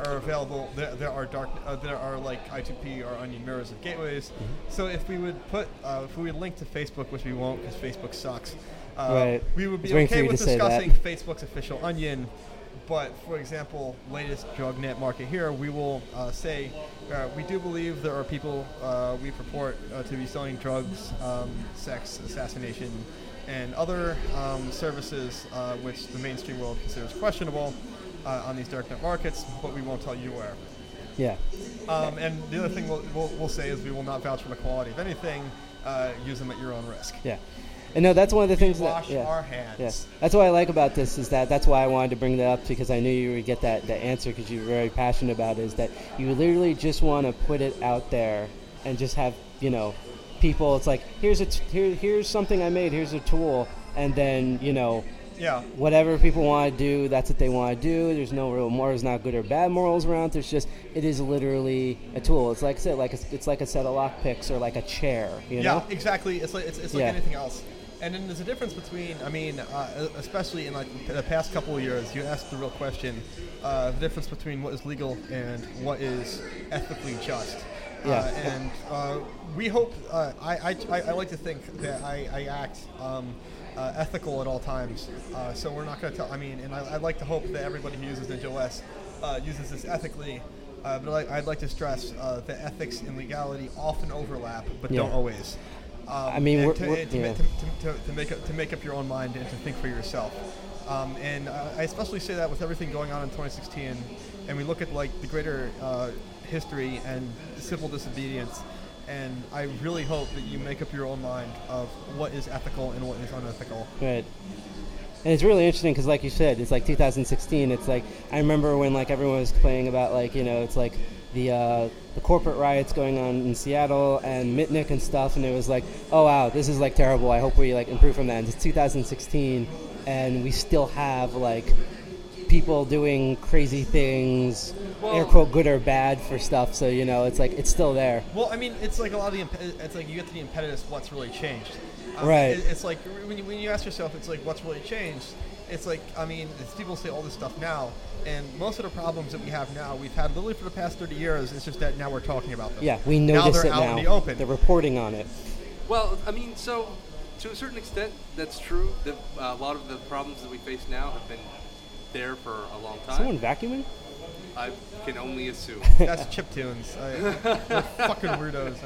are like I2P or onion mirrors of gateways. Mm-hmm. So if we would link to Facebook, which we won't because Facebook sucks, right. we would be okay with discussing Facebook's official onion. But for example, latest drug net market here, we will say we do believe there are people we purport to be selling drugs, sex, assassination, and other services which the mainstream world considers questionable. On these darknet markets, but we won't tell you where. Yeah. And the other thing we'll say is we will not vouch for the quality of anything. Use them at your own risk. Yeah. And no, that's one of the things wash our hands. Yes. That's what I like about this is that's why I wanted to bring that up, because I knew you would get that answer, because you're very passionate about it, is that you literally just want to put it out there and just have, people, it's like, here's something I made, here's a tool, and then, yeah. whatever people want to do, that's what they want to do. There's no real morals, not good or bad morals around. There's just, it is literally a tool. It's like I said, it's like a set of lockpicks or like a chair. Yeah, exactly. It's like anything else. And then there's a difference between, especially in like the past couple of years, you asked the real question, the difference between what is legal and what is ethically just. Yeah. And we hope, I like to think that I act ethical at all times. So we're not going to tell, and I'd like to hope that everybody who uses Ninja OS uses this ethically. But I'd like to stress that ethics and legality often overlap, but don't always. To make up your own mind and to think for yourself. And I especially say that with everything going on in 2016, and we look at like the greater history and civil disobedience. And I really hope that you make up your own mind of what is ethical and what is unethical. Right. And it's really interesting because, like you said, it's like 2016. It's like I remember when like everyone was playing about like it's like the corporate riots going on in Seattle and Mitnick and stuff, and it was like, oh wow, this is like terrible. I hope we like improve from that. And it's 2016, and we still have like people doing crazy things, air quote good or bad for stuff. So it's like it's still there. Well, it's like a lot of it's like you get to the impetus. What's really changed? Right. It's like when you ask yourself, it's like what's really changed. It's like people say all this stuff now, and most of the problems that we have now, we've had literally for the past 30 years. It's just that now we're talking about them. Yeah, we notice it now. Now they're out in the open. They're reporting on it. Well, so to a certain extent, that's true. A lot of the problems that we face now have been there for a long time. Someone vacuuming? I can only assume. That's chiptunes. They're fucking weirdos.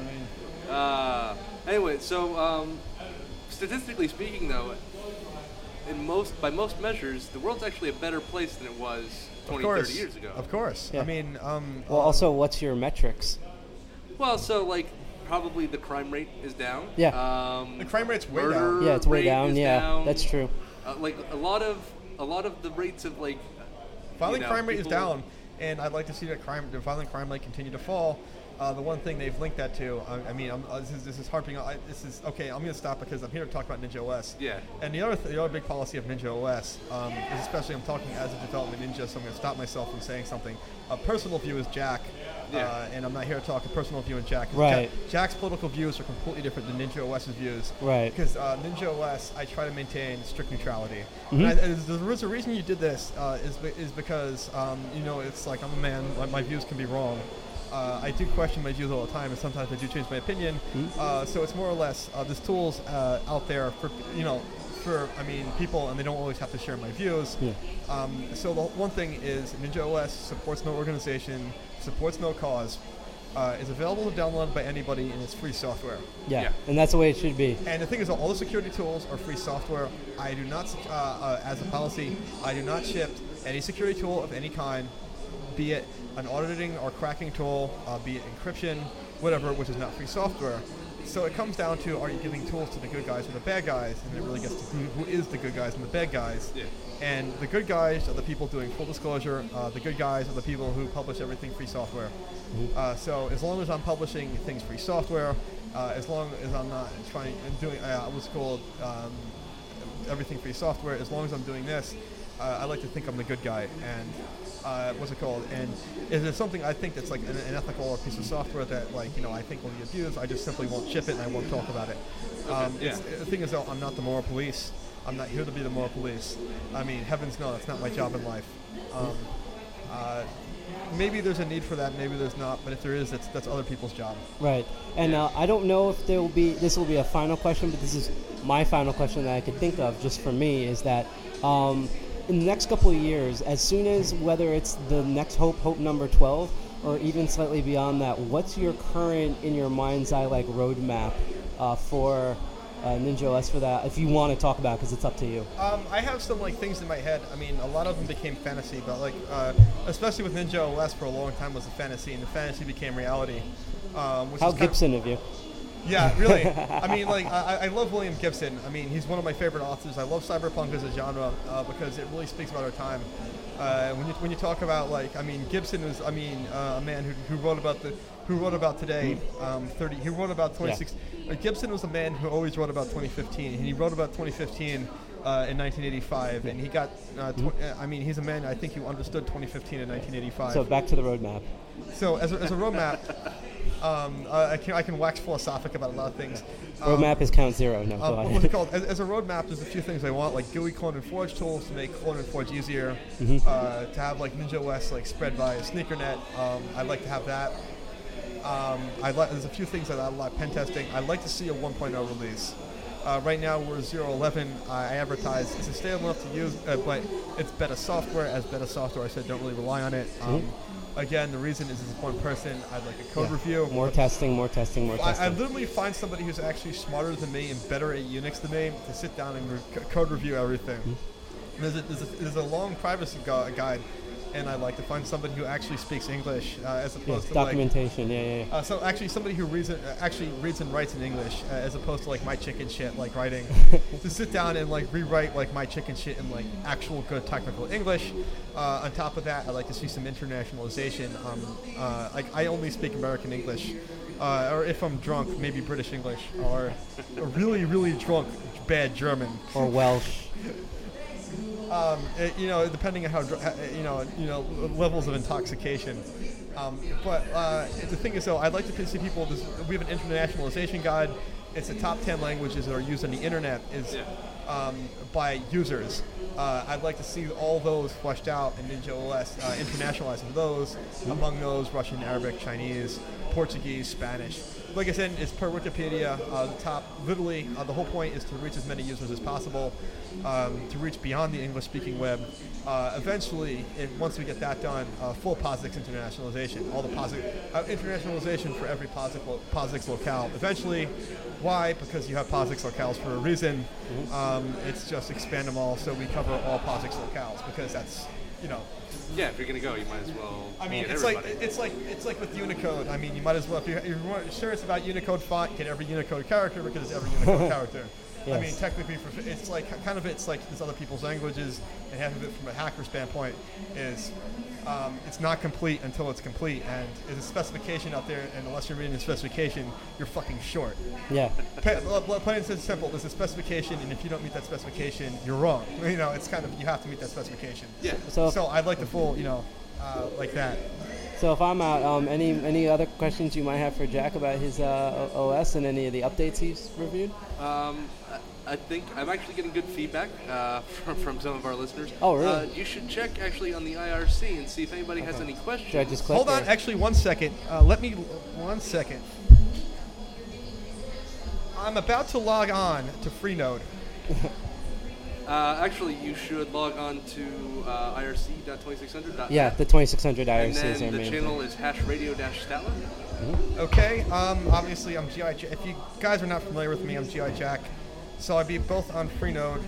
Anyway, so statistically speaking, though, by most measures, the world's actually a better place than it was 20, 30 years ago. Of course. Yeah. Also, what's your metrics? Well, so like probably the crime rate is down. Yeah. The crime rate's way down. Yeah, it's way down. Yeah, that's true. Like a lot of the rates of like violent crime rate is down, and I'd like to see the violent crime rate continue to fall. The one thing they've linked that to, this is harping on. This is okay. I'm going to stop because I'm here to talk about Ninja OS. Yeah. And the other big policy of Ninja OS is, especially I'm talking as a development ninja, so I'm going to stop myself from saying something. A personal view is Jack. Yeah. And I'm not here to talk a personal view on Jack. Right. Jack's political views are completely different than Ninja OS's views. Right. Because Ninja OS, I try to maintain strict neutrality. Mm-hmm. And the reason you did this is because it's like I'm a man. My views can be wrong. I do question my views all the time, and sometimes I do change my opinion. Mm-hmm. So it's more or less there's tools out there for for people, and they don't always have to share my views. Yeah. So the one thing is Ninja OS supports no organization, supports no cause. Is available to download by anybody, and it's free software. Yeah. Yeah. And that's the way it should be. And the thing is, all the security tools are free software. I do not, as a policy, I do not ship any security tool of any kind, be it an auditing or cracking tool, be it encryption, whatever, which is not free software. So it comes down to, are you giving tools to the good guys or the bad guys? And it really gets to who is the good guys and the bad guys. Yeah. And the good guys are the people doing full disclosure. The good guys are the people who publish everything free software. So as long as I'm publishing things free software, as long as I'm not trying and doing what's called everything free software, as long as I'm doing this, I like to think I'm the good guy. And what's it called? And if there's something I think that's like an ethical or piece of software that I think will be abused, I just simply won't ship it and I won't talk about it. The thing is, though, I'm not the moral police. I'm not here to be the moral police. Heavens no, that's not my job in life. Maybe there's a need for that, maybe there's not, but if there is, that's other people's job. Right. And I don't know if this will be a final question, but this is my final question that I could think of just for me, is that in the next couple of years, as soon as, whether it's the next Hope number 12, or even slightly beyond that, what's your current, in your mind's eye, like roadmap for Ninja OS for that, if you want to talk about it, because it's up to you. I have some things in my head. A lot of them became fantasy, but especially with Ninja OS for a long time was a fantasy, and the fantasy became reality. How Gibson of you. Yeah, really. I love William Gibson. He's one of my favorite authors. I love cyberpunk as a genre because it really speaks about our time. When you talk about Gibson was a man who wrote about today. He wrote about 26. Yeah. Gibson was a man who always wrote about 2015, and he wrote about 2015 in 1985, and he got. He's a man I think who understood 2015 in 1985. So back to the roadmap. So as a roadmap. I can wax philosophic about a lot of things. Roadmap is count zero. No, go ahead. What's it called? As a roadmap, there's a few things I want, like GUI Clone and Forge tools to make Clone and Forge easier. To have Ninja OS spread by SneakerNet. I'd like to have that. There's a few things that I like pen testing. I'd like to see a 1.0 release. Right now we're 0.11. I advertise it's stable enough to use, but it's beta software. As beta software, I said don't really rely on it. Again, the reason is it's one person. I'd like a code review. More testing. I literally find somebody who's actually smarter than me and better at Unix than me to sit down and code review everything. There's a long privacy guide, and I like to find somebody who actually speaks English as opposed to documentation. So actually, somebody who reads and writes in English as opposed to my chicken shit writing. To sit down and rewrite my chicken shit in actual good technical English. On top of that, I'd like to see some internationalization. I only speak American English, or if I'm drunk, maybe British English, or really really drunk bad German or Welsh. Depending on how levels of intoxication. But the thing is, though, I'd like to see people. We have an internationalization guide. It's the top 10 languages that are used on the internet by users. I'd like to see all those fleshed out in Ninja OS, internationalizing those. Among those, Russian, Arabic, Chinese, Portuguese, Spanish. Like I said, it's per Wikipedia. The whole point is to reach as many users as possible, to reach beyond the English-speaking web. Eventually, once we get that done, full POSIX internationalization, all the internationalization for every POSIX locale. Eventually, why? Because you have POSIX locales for a reason. It's just expand them all so we cover all POSIX locales, because that's, Yeah, if you're gonna go, you might as well. It's like with Unicode. You might as well, if you're sure it's about Unicode font, get every Unicode character because it's every Unicode character. Yes. Technically, it's like there's other people's languages, and half of it from a hacker standpoint is it's not complete until it's complete, and there's a specification out there, and unless you're reading the specification, you're fucking short. Yeah. Plain and simple. There's a specification, and if you don't meet that specification, you're wrong. It's you have to meet that specification. Yeah. So I'd like the full, like that. So if I'm out, any other questions you might have for Jack about his OS and any of the updates he's reviewed? I think I'm actually getting good feedback from some of our listeners. Oh, really? You should check actually on the IRC and see if anybody has any questions. Should I just click? Hold on, actually, 1 second. Let me 1 second. I'm about to log on to Freenode. Actually, you should log on to irc.2600.net. Yeah, the 2600 And IRC is our then the main channel thing. is #radio-statler. Okay. Obviously, I'm GI. If you guys are not familiar with me, I'm GI Jack. So I'd be both on Freenode.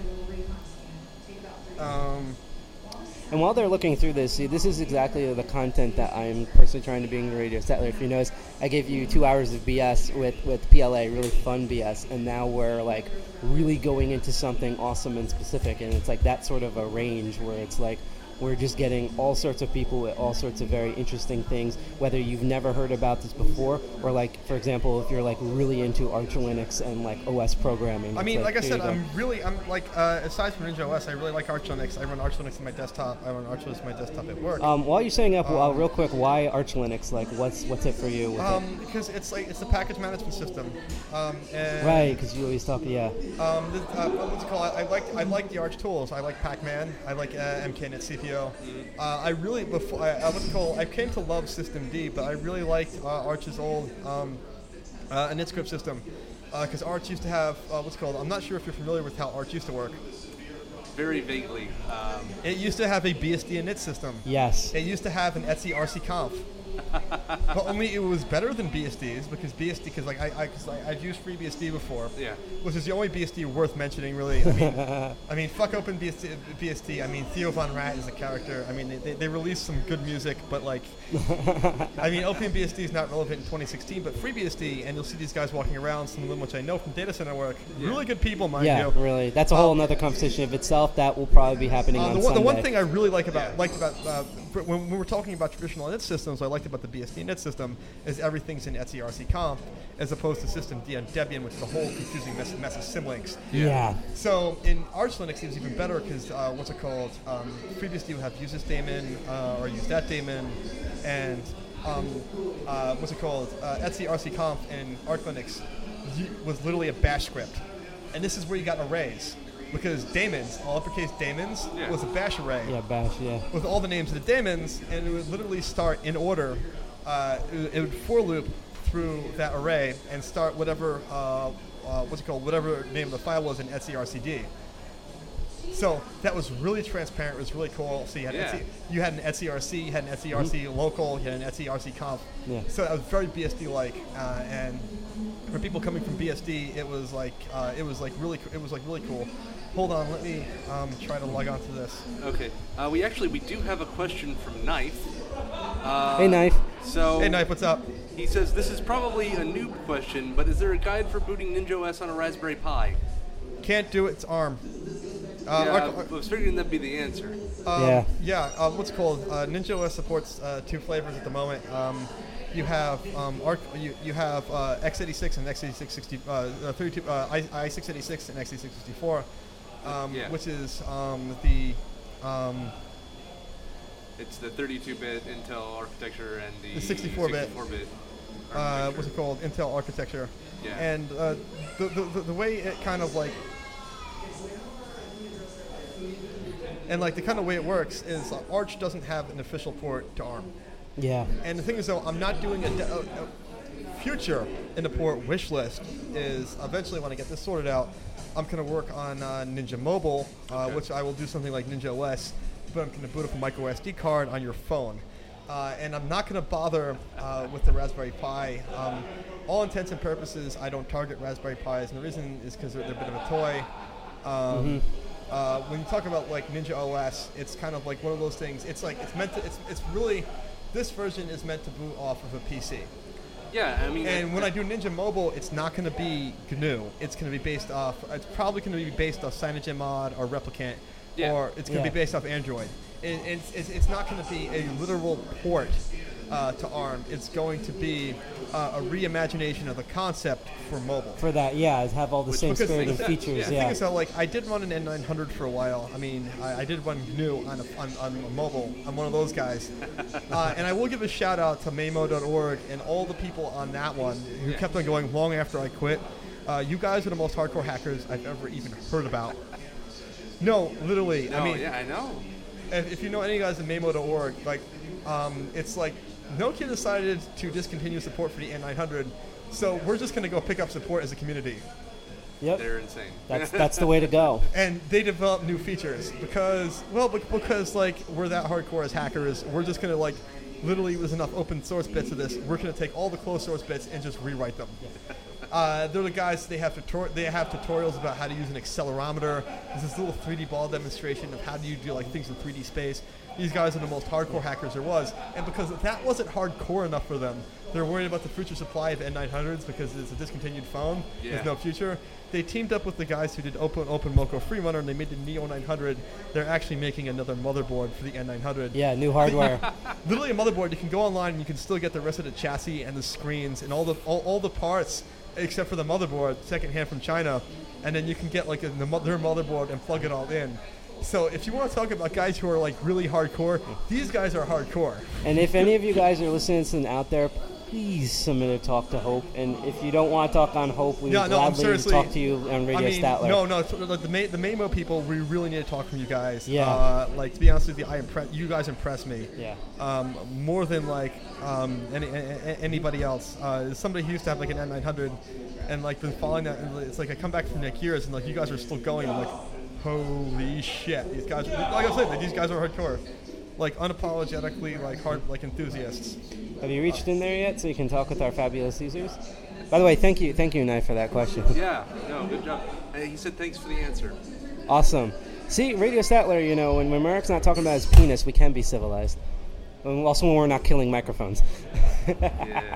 And while they're looking through this, see, this is exactly the content that I'm personally trying to bring to Radio Settler. If you notice, I gave you 2 hours of BS with PLA, really fun BS, and now we're like really going into something awesome and specific, and it's like that sort of a range where it's like we're just getting all sorts of people with all sorts of very interesting things, whether you've never heard about this before, or like, for example, if you're like really into Arch Linux and like OS programming. I mean, like I here said, you go. I'm like, aside from Ninja OS, I really like Arch Linux. I run Arch Linux on my desktop. I run Arch Linux on my desktop at work. While you're saying up, real quick, why Arch Linux? Like, what's it for you? With it? Because it's a package management system. And Right, because you always talk, yeah. What's it called? I like the Arch tools. I like Pac-Man. I like MKNet CPO. I really I came to love Systemd, but I really liked Arch's old initscript system because Arch used to have I'm not sure if you're familiar with how Arch used to work. Very vaguely. It used to have a BSD init system. Yes. It used to have an Etsy RC-Conf. But only it was better than BSD's because I've used FreeBSD before, Yeah. which is the only BSD worth mentioning, really. I mean, fuck Open BSD. I mean, Theo Von Rat is a character. I mean, they released some good music, but like, I mean, OpenBSD is not relevant in 2016, but FreeBSD, and you'll see these guys walking around, some of them which I know from data center work, really good people, mind Yeah, you. really. That's a whole other conversation of itself. That will probably be happening on The Sunday. one thing I really liked about when we were talking about traditional init systems, I liked about the BSD init system is everything's in Etsy RC-Conf as opposed to Systemd and Debian, which is a whole confusing mess of symlinks. Yeah. So in Arch Linux, it was even better because FreeBSD would have use this daemon or use that daemon, and Etsy RC-Conf in Arch Linux was literally a bash script, and this is where you got arrays. Because daemons, all uppercase daemons, was a bash array. Yeah, bash, yeah. With all the names of the daemons, and it would literally start in order. It would for loop through that array and start whatever whatever name of the file was in Etsy RCD. So that was really transparent. It was really cool. So you had you had an Etsy RC, you had an Etsy RC local, you had an Etsy RC conf. Yeah. So it was very BSD-like, and for people coming from BSD, it was really cool. Hold on, let me try to log on to this. Okay. We do have a question from Knife. Hey, Knife. So Hey, Knife, what's up? he says this is probably a noob question, but is there a guide for booting NinjaOS on a Raspberry Pi? Can't do it. It's ARM. I was figuring that'd be the answer. What's it called? NinjaOS supports 2 flavors at the moment. You have x86 and x86 i686 and x86 64, which is it's the 32-bit Intel architecture and the 64-bit. 64-bit. What's it called? Intel architecture. Yeah. And the way it kind of like. And like the kind of way it works is Arch doesn't have an official port to ARM. Yeah. And the thing is, though, I'm not doing a future in the port wish list is eventually when I get this sorted out, I'm going to work on Ninja Mobile, which I will do something like Ninja OS, but I'm going to boot up a micro SD card on your phone. And I'm not going to bother with the Raspberry Pi. All intents and purposes, I don't target Raspberry Pis, and the reason is because they're a bit of a toy. When you talk about like Ninja OS, it's kind of like one of those things. It's like it's really this version is meant to boot off of a PC. Yeah, I mean. And when I do Ninja Mobile, it's not going to be GNU. It's going to be based off. It's probably going to be based off CyanogenMod or Replicant, or it's going to be based off Android. It's not going to be a literal port to ARM. It's going to be a reimagination of the concept for mobile. For that, have all the same spirit and features. The thing is, like, I did run an N900 for a while. I mean, I did run GNU on mobile. I'm one of those guys. And I will give a shout out to Mamo.org and all the people on that one who kept on going long after I quit. You guys are the most hardcore hackers I've ever even heard about. No, literally. No, I mean, yeah, I know. If you know any guys at Mamo.org, like, it's like Nokia decided to discontinue support for the N900, so we're just going to go pick up support as a community. Yep. They're insane. That's the way to go. And they develop new features because like we're that hardcore as hackers. We're just gonna like literally there's enough open source bits of this. We're gonna take all the closed source bits and just rewrite them. They're the guys. They have tutorials about how to use an accelerometer. There's this little 3D ball demonstration of how do you do like things in 3D space. These guys are the most hardcore hackers there was, and because that wasn't hardcore enough for them, they're worried about the future supply of N900s because it's a discontinued phone. Yeah. There's no future. They teamed up with the guys who did OpenMoko FreeRunner, and they made the Neo 900. They're actually making another motherboard for the N900. Yeah, new hardware. Literally a motherboard. You can go online and you can still get the rest of the chassis and the screens and all the parts except for the motherboard, secondhand from China, and then you can get like their motherboard and plug it all in. So if you want to talk about guys who are like really hardcore, these guys are hardcore. And if any of you guys are listening to out there, please submit a talk to Hope. And if you don't want to talk on Hope, we would gladly talk to you on Radio Statler. The Mamo people, we really need to talk from you guys. Yeah. Like to be honest with you, you guys impress me. Yeah. More than like anybody else. Somebody who used to have like an N900, and like been following that. And it's like I come back from Nick years, and like you guys are still going. I'm like, holy shit! These guys, like I said, these guys are hardcore. Like unapologetically, like hard, like enthusiasts. Have you reached in there yet so you can talk with our fabulous users? By the way, thank you, Knife, for that question. Yeah, no, good job. He said thanks for the answer. Awesome. See, Radio Statler, you know, when Merrick's not talking about his penis, we can be civilized. And also when we're not killing microphones. Yeah.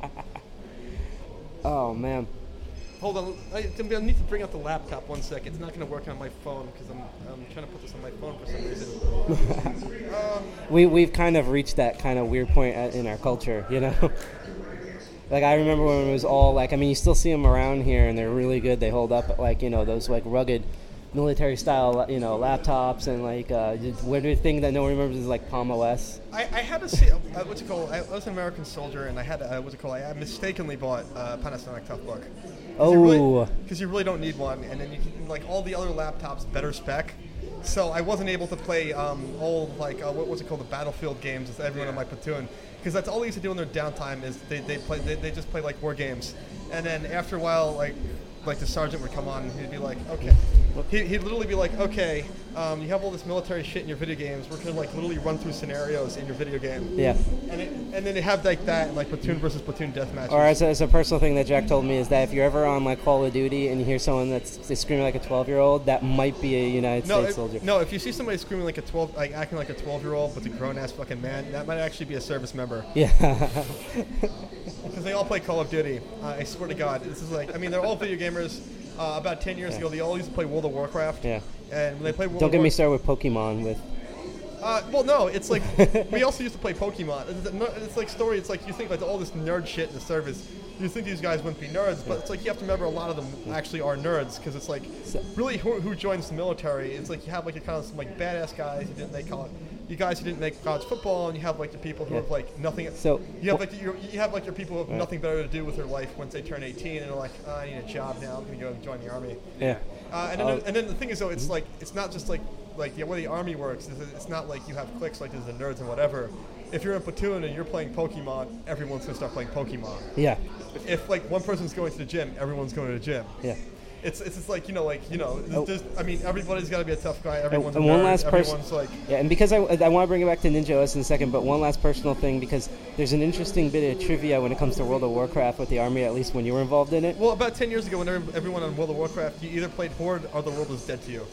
Oh, man. Hold on, I need to bring out the laptop 1 second. It's not going to work on my phone because I'm trying to put this on my phone for some reason. We've kind of reached that kind of weird point in our culture, you know? Like, I remember when it was all, like, I mean, you still see them around here, and they're really good. They hold up, like, you know, those, like, rugged military-style, you know, laptops, and, like, weird thing that no one remembers is, like, Palm OS. I had to see, I was an American soldier, and I had, I mistakenly bought a Panasonic Toughbook. Oh. Because you really don't need one, and then you can, like, all the other laptops better spec. So I wasn't able to play all, like, the Battlefield games with everyone in my platoon. Because that's all they used to do in their downtime is they just play, like, war games. And then after a while, like the sergeant would come on and he'd be like, okay. He'd literally be like, okay, you have all this military shit in your video games. We're going to, like, literally run through scenarios in your video game. Yeah. And then they have, like, that, like, platoon versus platoon deathmatches. Or as a personal thing that Jack told me is that if you're ever on, like, Call of Duty and you hear someone that's screaming like a 12-year-old, that might be a United States soldier. No, if you see somebody screaming like acting like a 12-year-old but a grown-ass fucking man, that might actually be a service member. Yeah. Because they all play Call of Duty. I swear to God. This is like, I mean, they're all video gamers. About 10 years ago, they all used to play World of Warcraft. Yeah. And when they play World Don't of get me started with Pokemon. Well, no, it's like, we also used to play Pokemon. It's like story, it's like you think like all this nerd shit in the service, you think these guys wouldn't be nerds, but it's like you have to remember a lot of them actually are nerds, because it's like, really who joins the military, it's like you have like a kind of some like badass guys who didn't make college, you guys who didn't make college football, and you have like the people who have like nothing, so you have like your people who have nothing better to do with their life once they turn 18, and they're like, oh, I need a job now, I'm going to go join the army. Yeah. And then the thing is though, it's like, it's not just like the way the army works, it's not like you have cliques like there's the nerds and whatever. If you're in a platoon and you're playing Pokemon, everyone's going to start playing Pokemon. Yeah. If like one person's going to the gym, everyone's going to the gym. Yeah. It's just like, I mean, everybody's got to be a tough guy. Everyone's and a nerd. one last Everyone's like... Yeah, and because I want to bring it back to Ninja OS in a second, but one last personal thing, because there's an interesting bit of trivia when it comes to World of Warcraft with the Army, at least when you were involved in it. Well, about 10 years ago, when everyone on World of Warcraft, you either played Horde or the world was dead to you.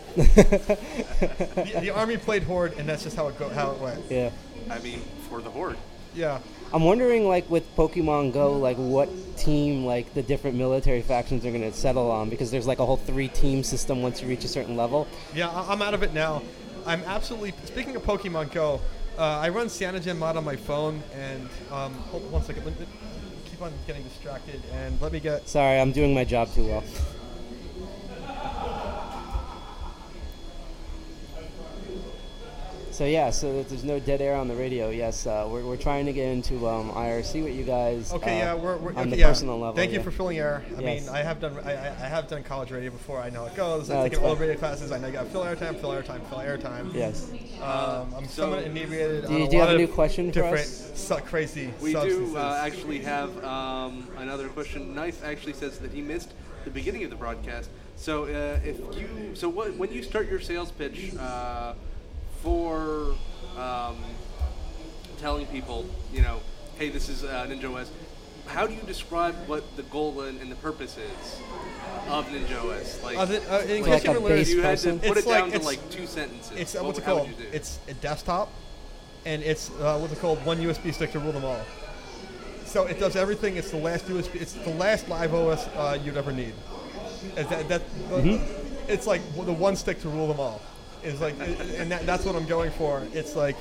the Army played Horde, and that's just how it went. Yeah. I mean, for the Horde. Yeah. I'm wondering, like, with Pokemon Go, like, what team, like, the different military factions are going to settle on, because there's, like, a whole 3-team system once you reach a certain level. Yeah, I'm out of it now. I'm absolutely... Speaking of Pokemon Go, I run Cyanogen mod on my phone, and... hold on 1 second. Keep on getting distracted, and let me get... Sorry, I'm doing my job too well. So yeah, so that there's no dead air on the radio. Yes, we're trying to get into IRC with you guys. Okay, we're on the yeah. personal level. Thank you for filling air. I Yes. mean, I have done college radio before. I know how it goes. I've taken all the radio classes. I know you got fill airtime. Yes. I'm somewhat inebriated. Do you have a new question for us? Crazy We substances. do actually have another question. Knife actually says that he missed the beginning of the broadcast. So when you start your sales pitch for telling people, hey, this is Ninja OS, how do you describe what the goal and the purpose is of Ninja OS? Like, in like case you a haven't base learned, you had to person? put it It's like- down to it's- like 2 sentences. it's How what's it would called? you do? It's a desktop, and it's what's it called? One USB stick to rule them all. So it does everything. It's the last USB. It's the last live OS you'd ever need. It's like the one stick to rule them all. Is like, and that's what I'm going for. It's like,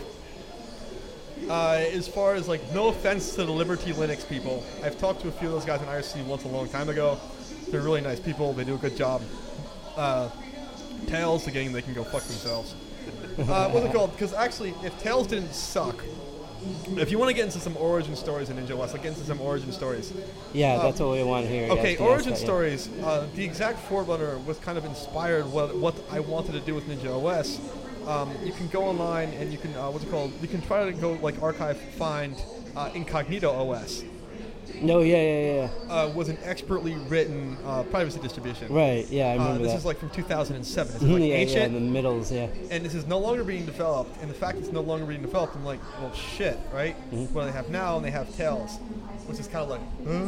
as far as like, no offense to the Liberty Linux people. I've talked to a few of those guys in IRC once a long time ago. They're really nice people. They do a good job. Tails, the game, they can go fuck themselves. What's it called? Because actually, if Tails didn't suck, if you want to get into some origin stories in Ninja OS, I'll get into some origin stories. Yeah, that's what we want to hear. Okay, yes, origin yes, yeah. stories. The exact forerunner was kind of inspired what I wanted to do with Ninja OS. You can go online and you can what's it called? You can try to go like archive find Incognito OS. No, yeah. Was an expertly written privacy distribution. Right, yeah, I remember this that. is like from 2007. This is like yeah, ancient. yeah, in the middles, yeah. And this is no longer being developed. And the fact it's no longer being developed, I'm like, well, shit, right? What do they have now? And they have Tails, which is kind of like,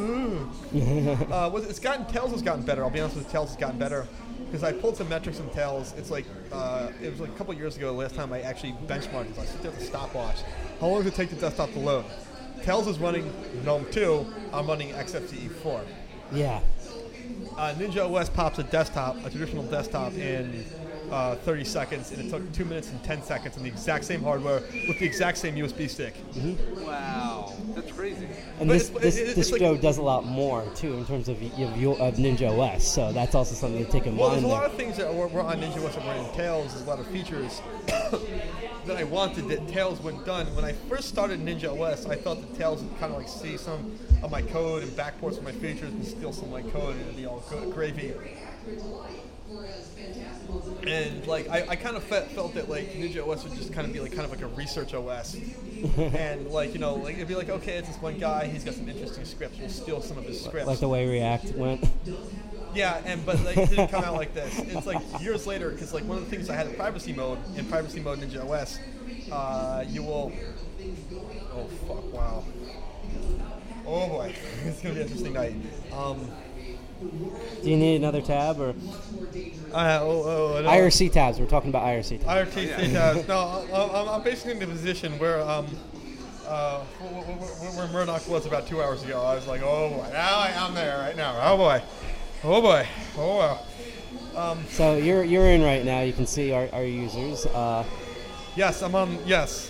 Tails has gotten better. I'll be honest with you, Tails has gotten better. Because I pulled some metrics from Tails. It's like, it was like a couple years ago, the last time I actually benchmarked this. I sit there with a stopwatch. How long does it take the desktop to load? Tails is running GNOME 2. I'm running XFCE 4. Yeah. Ninja OS pops a traditional desktop in 30 seconds, and it took 2 minutes and 10 seconds on the exact same hardware with the exact same USB stick. Wow, that's crazy. And But this it's like- show does a lot more, too, in terms of Ninja OS, so that's also something to take in Well, mind there's a there. lot of things that were on Ninja OS that were in Tails. There's a lot of features that I wanted that Tails wasn't done. When I first started Ninja OS, I thought that Tails would kind of like see some of my code and backport some of my features and steal some of my code and it'd be all gravy. And like I kind of felt that like Ninja OS would just kind of be like a research OS, and like like it'd be like, okay, it's this one guy, he's got some interesting scripts, we'll steal some of his scripts. Like the way React went. Yeah, but like, it didn't come out like this. It's like years later, because like one of the things I had in privacy mode Ninja OS, you will. Oh fuck! Wow. Oh boy, it's gonna be an interesting night. Do you need another tab or No. IRC tabs? We're talking about IRC tabs. IRC tabs. No, I'm basically in the position where where Murdoch was about 2 hours ago. I was like, oh boy, now I'm there right now. Oh boy, oh boy, oh wow. So you're in right now. You can see our users. Yes, I'm on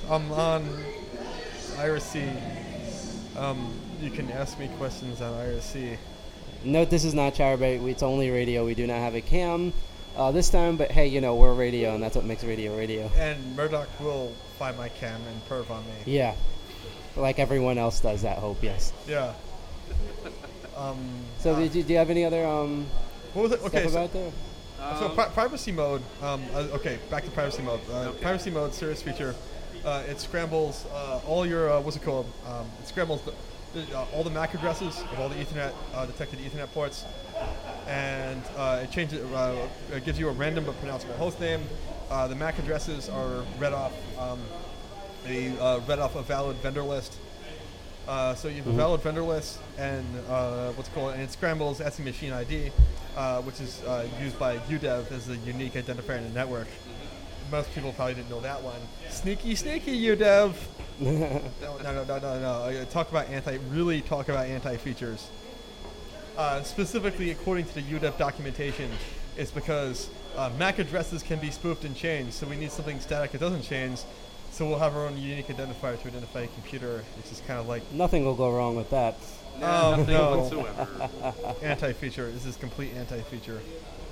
IRC. You can ask me questions on IRC. Note this is not Charbait. It's only radio. We do not have a cam this time, but hey, we're radio, and that's what makes radio radio. And Murdoch will find my cam and perv on me. Yeah, like everyone else does. That hope, yes. Yeah. So do you have any other What was it? Okay, stuff so, about there? so privacy mode. Okay, back to privacy mode. Privacy mode, serious feature. It scrambles all your what's it called? It scrambles all the MAC addresses of all the Ethernet detected Ethernet ports, and it changes. It gives you a random but pronounceable host name. The MAC addresses are read off a valid vendor list. So you have a valid vendor list, and and it scrambles SE machine ID, which is used by UDEV as a unique identifier in the network. Most people probably didn't know that one. Sneaky, UDEV. No. Talk about anti features. Specifically, according to the UDEV documentation, it's because MAC addresses can be spoofed and changed, so we need something static that doesn't change. So we'll have our own unique identifier to identify a computer, which is kind of like Nothing will go wrong with that. Nothing no. whatsoever. anti-feature. This is complete anti-feature.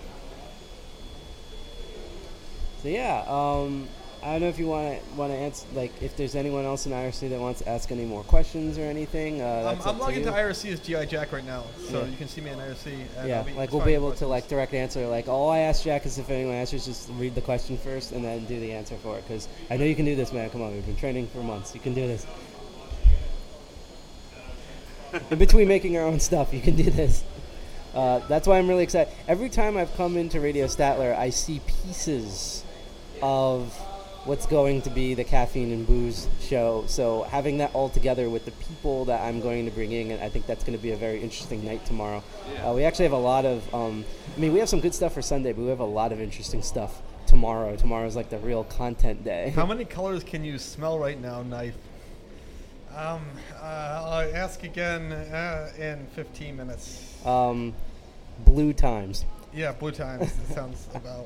So yeah, I don't know if you want to answer, like, if there's anyone else in IRC that wants to ask any more questions or anything. That's I'm up logged to into you. IRC as GI Jack right now, so Yeah. you can see me on IRC. And Yeah, I'll like we'll responding be able to questions. like direct answer. Like all I ask Jack is if anyone answers, just read the question first and then do the answer for it. Because I know you can do this, man. Come on, we've been training for months. You can do this. In between making our own stuff, you can do this. That's why I'm really excited. Every time I've come into Radio Statler, I see pieces of what's going to be the Caffeine and Booze show. So having that all together with the people that I'm going to bring in, and I think that's going to be a very interesting night tomorrow. Yeah. We actually have a lot of, we have some good stuff for Sunday, but we have a lot of interesting stuff tomorrow. Tomorrow's like the real content day. How many colors can you smell right now, Knife? I'll ask again in 15 minutes. Blue times. Yeah, blue times. It sounds about.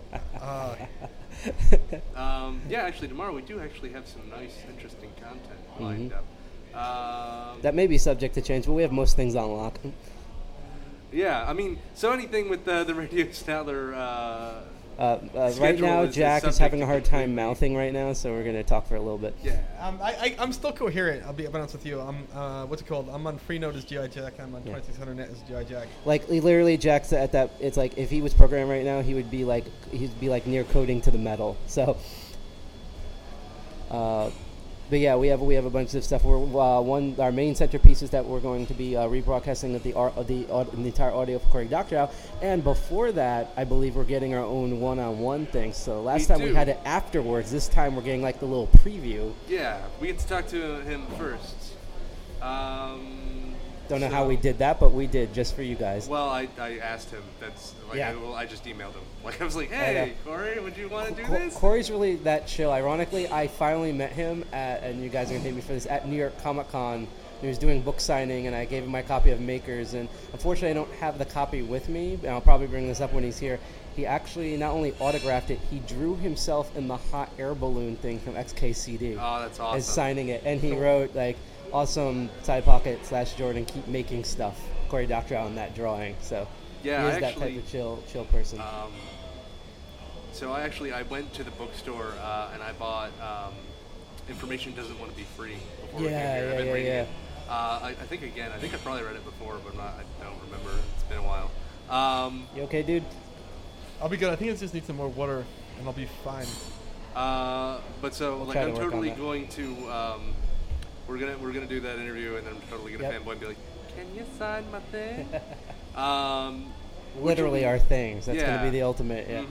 Actually, tomorrow we do actually have some nice, interesting content lined up. That may be subject to change, but we have most things on lock. Yeah, I mean, so anything with the Radio Statler. Right now, Jack is having a hard time mouthing right now, so we're going to talk for a little bit. Yeah, I'm still coherent. I'll be honest with you. What's it called? I'm on Freenode as GI Jack. I'm on 2600net as GI Jack. Like literally, Jack's at that. It's like if he was programmed right now, he'd be like near coding to the metal. So, but yeah, we have a bunch of stuff. Our main centerpiece is that we're going to be rebroadcasting the entire audio for Cory Doctorow, and before that, I believe we're getting our own one-on-one thing. So last time we had it afterwards. This time we're getting like the little preview. Yeah, we get to talk to him first. Don't know how we did that, but we did just for you guys. Well, I asked him. That's like I just emailed him. Like I was like, hey, Cory, would you want to do this? Cory's really that chill. Ironically, I finally met him and you guys are gonna hate me for this, at New York Comic Con. He was doing book signing, and I gave him my copy of Makers. And unfortunately, I don't have the copy with me. And I'll probably bring this up when he's here. He actually not only autographed it, he drew himself in the hot air balloon thing from XKCD. Oh, that's awesome. As signing it, and he wrote like, "Awesome side pocket / Jordan, keep making stuff." Cory Doctorow on that drawing. So yeah, he is that type of chill person. So I went to the bookstore and I bought Information Doesn't Want to Be Free. Before Yeah. I think I probably read it before, but I don't remember. It's been a while. You okay, dude? I'll be good. I think I just need some more water, and I'll be fine. But so We'll I'm totally going to. We're gonna do that interview, and then I'm totally gonna fanboy and be like, "Can you sign my thing?" Literally our things. That's gonna be the ultimate. Yeah.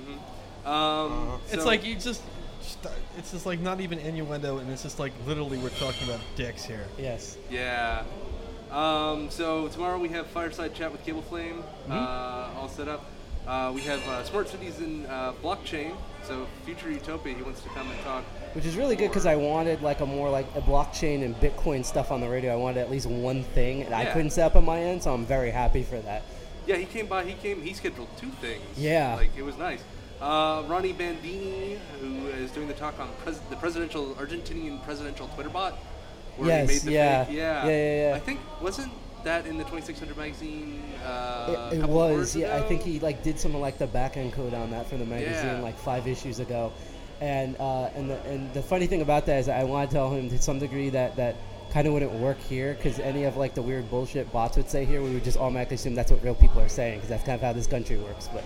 It's like it's just like not even innuendo, and it's just like literally we're talking about dicks here. Yes. Yeah. So tomorrow we have Fireside Chat with Cable Flame all set up. We have Smart Cities and Blockchain. So Future Utopia, he wants to come and talk. Which is really good because I wanted like a more like a blockchain and Bitcoin stuff on the radio. I wanted at least one thing, and I couldn't set up on my end, so I'm very happy for that. Yeah, he came by. He scheduled 2 things. Yeah. Like, it was nice. Ronnie Bandini, who is doing the talk on the Argentinian presidential Twitter bot. Where he made the fake, yeah. I think, wasn't that in the 2600 magazine? It was, yeah. I think he like did some of like the back end code on that for the magazine like 5 issues ago. And the funny thing about that is I want to tell him to some degree that kind of wouldn't work here, because any of like the weird bullshit bots would say here, we would just automatically assume that's what real people are saying, because that's kind of how this country works. But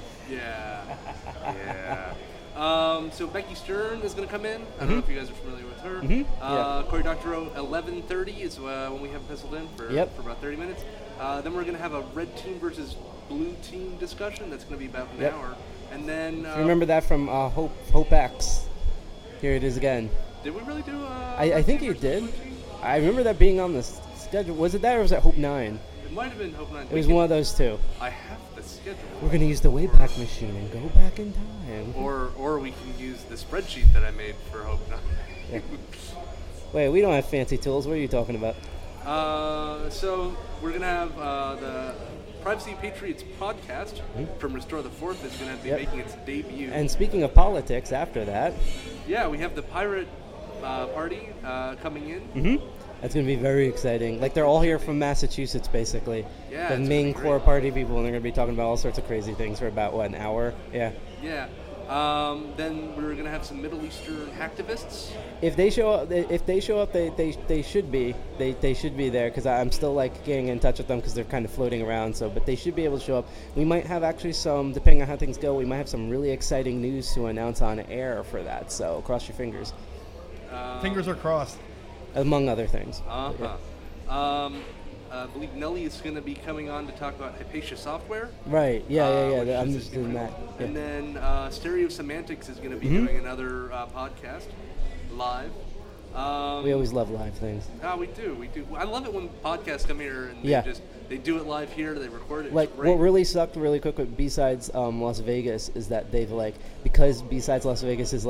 so Becky Stern is going to come in. I don't know if you guys are familiar with her. Cory Doctorow, 11:30 is when we have penciled in for about 30 minutes. Then we're going to have a red team versus blue team discussion. That's going to be about an hour. And then remember that from Hope X. Here it is again. Did we really do? I think you did. I remember that being on the schedule. Was it that, or was it Hope 9? It might have been Hope 9. It was one of those two. I have the schedule. We're gonna use the Wayback Machine and go back in time. Or we can use the spreadsheet that I made for Hope 9. Yeah. Wait, we don't have fancy tools. What are you talking about? So we're gonna have the Privacy Patriots podcast from Restore the Fourth is going to be making its debut. And speaking of politics, after that, we have the Pirate Party coming in. That's going to be very exciting. Like, they're all here from Massachusetts, basically. Yeah, the main core party people, and they're going to be talking about all sorts of crazy things for about an hour. Yeah. Then we're going to have some Middle Eastern hacktivists. If they show up, they should be. They should be there, because I'm still like getting in touch with them because they're kind of floating around. So, but they should be able to show up. We might have actually some, depending on how things go, we might have some really exciting news to announce on air for that. So cross your fingers. Fingers are crossed. Among other things. I believe Nelly is going to be coming on to talk about Hypatia software. Right. Yeah. which I'm is just doing that. Yeah. And then Stereo Semantics is going to be doing another podcast live. We always love live things. We do. I love it when podcasts come here and they do it live here. They record it. Like, it's great. what really sucked really quick with B-Sides Las Vegas is that they've because B-Sides Las Vegas is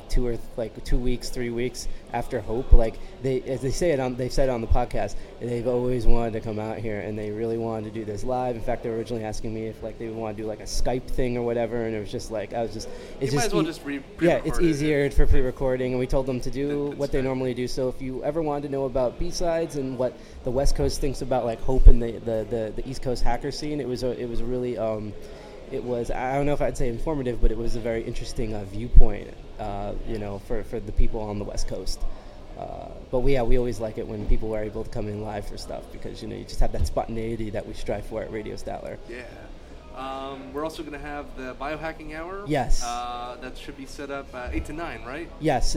2 weeks, 3 weeks after Hope. They've said it on the podcast, they've always wanted to come out here and they really wanted to do this live. In fact, they were originally asking me if they would want to do a Skype thing or whatever, and it was just might as well just pre-record it's easier for pre-recording, and we told them to do what they normally do. So if you ever wanted to know about B-Sides and what the West Coast thinks about Hope and the East Coast hacker scene, it was really it was, I don't know if I'd say informative, but it was a very interesting viewpoint, for the people on the West Coast. But we always like it when people are able to come in live for stuff because you just have that spontaneity that we strive for at Radio Statler. Yeah. We're also going to have the biohacking hour. Yes. That should be set up 8 to 9, right? Yes.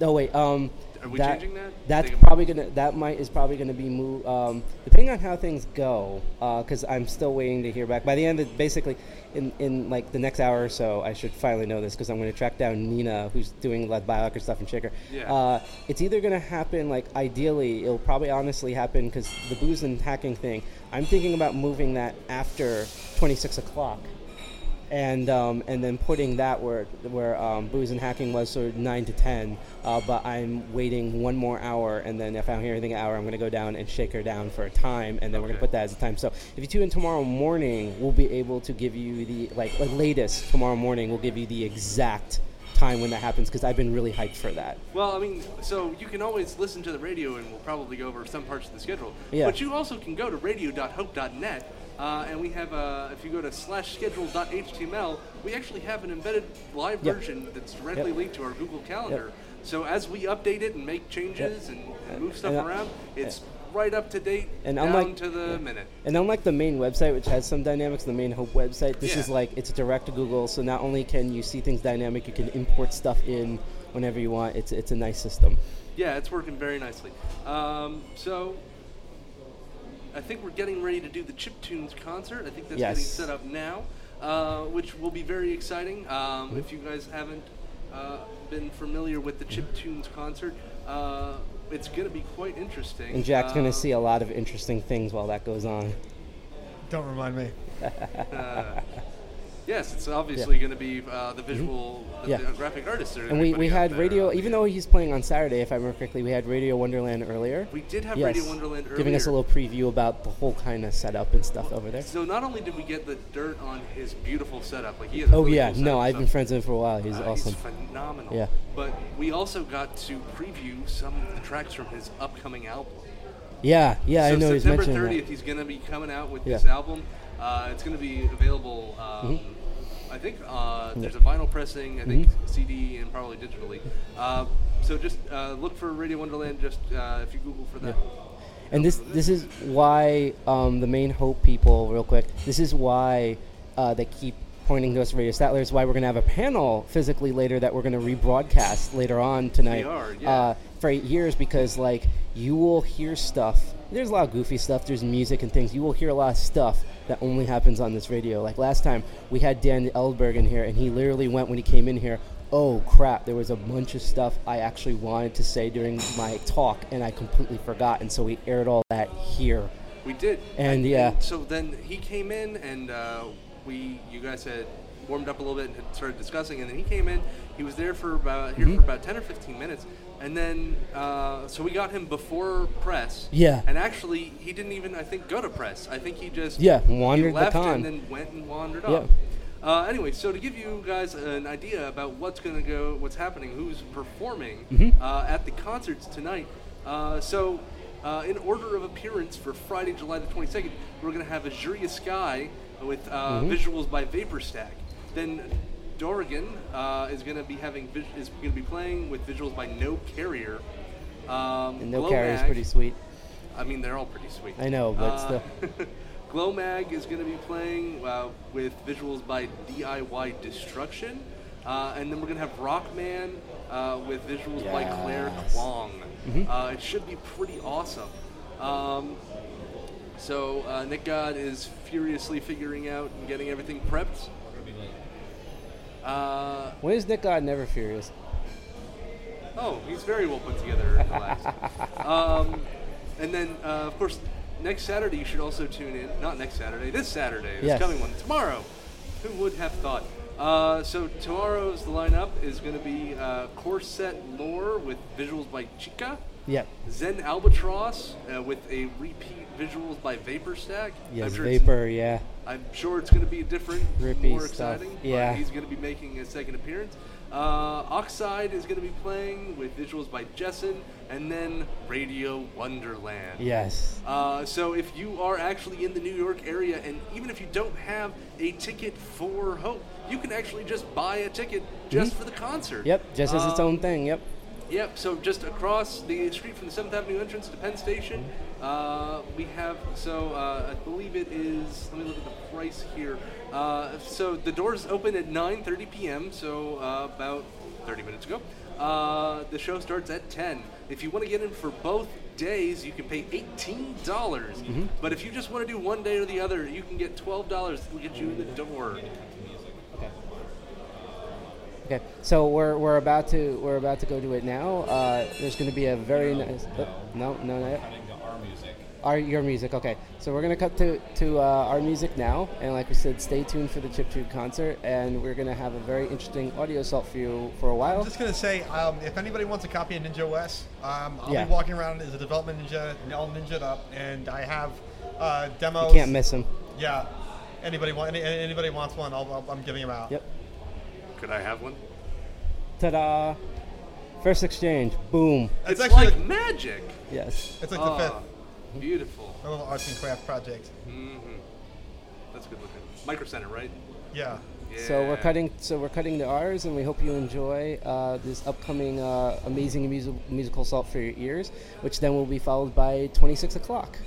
Are we changing that? That's probably gonna be moved depending on how things go. Because I'm still waiting to hear back. By the end of basically in the next hour or so, I should finally know this because I'm going to track down Nina, who's doing biohacker stuff in Shaker. Yeah. It's either going to happen ideally, it'll probably honestly happen because the booze and hacking thing. I'm thinking about moving that after 26 o'clock. And then putting that where booze and hacking was, so 9 to 10. But I'm waiting one more hour, and then if I don't hear anything an hour, I'm going to go down and shake her down for a time, and then we're going to put that as a time. So if you tune in tomorrow morning, we'll be able to give you the latest tomorrow morning. We'll give you the exact time when that happens because I've been really hyped for that. Well, so you can always listen to the radio, and we'll probably go over some parts of the schedule. Yeah. But you also can go to radio.hope.net. And we have, if you go to /schedule.html, we actually have an embedded live version that's directly linked to our Google Calendar. So as we update it and make changes and move stuff around, it's right up to date and down to the minute. And unlike the main website, which has some dynamics, the main Hope website, this is it's direct to Google. So not only can you see things dynamic, you can import stuff in whenever you want. It's a nice system. Yeah, it's working very nicely. So I think we're getting ready to do the Chiptunes concert. I think that's getting set up now, which will be very exciting. If you guys haven't been familiar with the Chiptunes concert, it's going to be quite interesting. And Jack's going to see a lot of interesting things while that goes on. Don't remind me. Yes, it's obviously going to be the visual, the graphic artists. And we had Radio, even though he's playing on Saturday, if I remember correctly, we had Radio Wonderland earlier. We did have Radio Wonderland earlier. Giving us a little preview about the whole kind of setup and stuff over there. So not only did we get the dirt on his beautiful setup, he has a really cool setup. I've been friends with him for a while. He's awesome. He's phenomenal. Yeah. But we also got to preview some of the tracks from his upcoming album. Yeah, I know he's mentioning September 30th, that. he's going to be coming out with this album. It's going to be available, I think there's a vinyl pressing, I think CD, and probably digitally. So just look for Radio Wonderland, just if you Google for that. And this is why the main Hope people, real quick, this is why they keep pointing to us Radio Statler. It's why we're going to have a panel physically later that we're going to rebroadcast later on tonight. We are, yeah. For 8 years, because you will hear stuff. There's a lot of goofy stuff. There's music and things. You will hear a lot of stuff that only happens on this radio. Like last time, we had Dan Eldberg in here, and he literally went, when he came in here, oh crap, there was a bunch of stuff I actually wanted to say during my talk, and I completely forgot, and so we aired all that here. We did. And so then he came in, and you guys had warmed up a little bit and had started discussing, and then he came in. He was there for about 10 or 15 minutes. And then, so we got him before press. Yeah. And actually, he didn't even, I think, go to press. I think he just wandered left the con. and then went and wandered off. Anyway, so to give you guys an idea about what's happening, who's performing at the concerts tonight. In order of appearance for Friday, July the 22nd, we're going to have Azuria Sky with visuals by Vaporstack. Then Dorrigan is going to be playing with visuals by No Carrier. And No Carrier is pretty sweet. I mean, they're all pretty sweet. I know, but still. Glowmag is going to be playing with visuals by DIY Destruction. And then we're going to have Rockman with visuals by Claire Kwong. It should be pretty awesome. So Nick God is furiously figuring out and getting everything prepped. When is Nick God never furious? Oh, he's very well put together and relaxed. And then, of course, next Saturday you should also tune in. Not next Saturday, this Saturday, this coming one, tomorrow. Who would have thought? So tomorrow's lineup is going to be Corset Lore with visuals by Chica. Yep. Zen Albatross with a repeat visuals by Vapor Stack. Yes, Vapor, yeah. I'm sure it's going to be different, Rippy more stuff. exciting. Yeah. But he's going to be making a second appearance. Oxide is going to be playing with visuals by Jessen, and then Radio Wonderland. Yes. So if you are actually in the New York area, and even if you don't have a ticket for Hope, you can actually just buy a ticket just for the concert. Yep, just as its own thing, yep. Yep, so just across the street from the 7th Avenue entrance to Penn Station, we have, I believe it is, let me look at the price here. So the doors open at 9:30 p.m., so about 30 minutes ago. The show starts at 10. If you want to get in for both days, you can pay $18. But if you just want to do one day or the other, you can get $12 to get you in the door. Okay, so we're about to go to it now. There's going to be a very nice. No. Your music. Okay, so we're going to cut to our music now, and like we said, stay tuned for the Chip Tune concert, and we're going to have a very interesting audio assault for you for a while. I'm just going to say, if anybody wants a copy of Ninja OS, I'll be walking around as a development ninja, all ninja'd up, and I have demos. You can't miss them. Yeah, anybody wants one, I'm giving them out. Yep. Could I have one? Ta-da! First exchange. Boom. It's like magic. Yes. It's like the fifth. Beautiful. A little arts and craft project. That's good looking. Micro Center, right? Yeah. So we're cutting the R's, and we hope you enjoy this upcoming amazing musical assault for your ears, which then will be followed by 26 o'clock.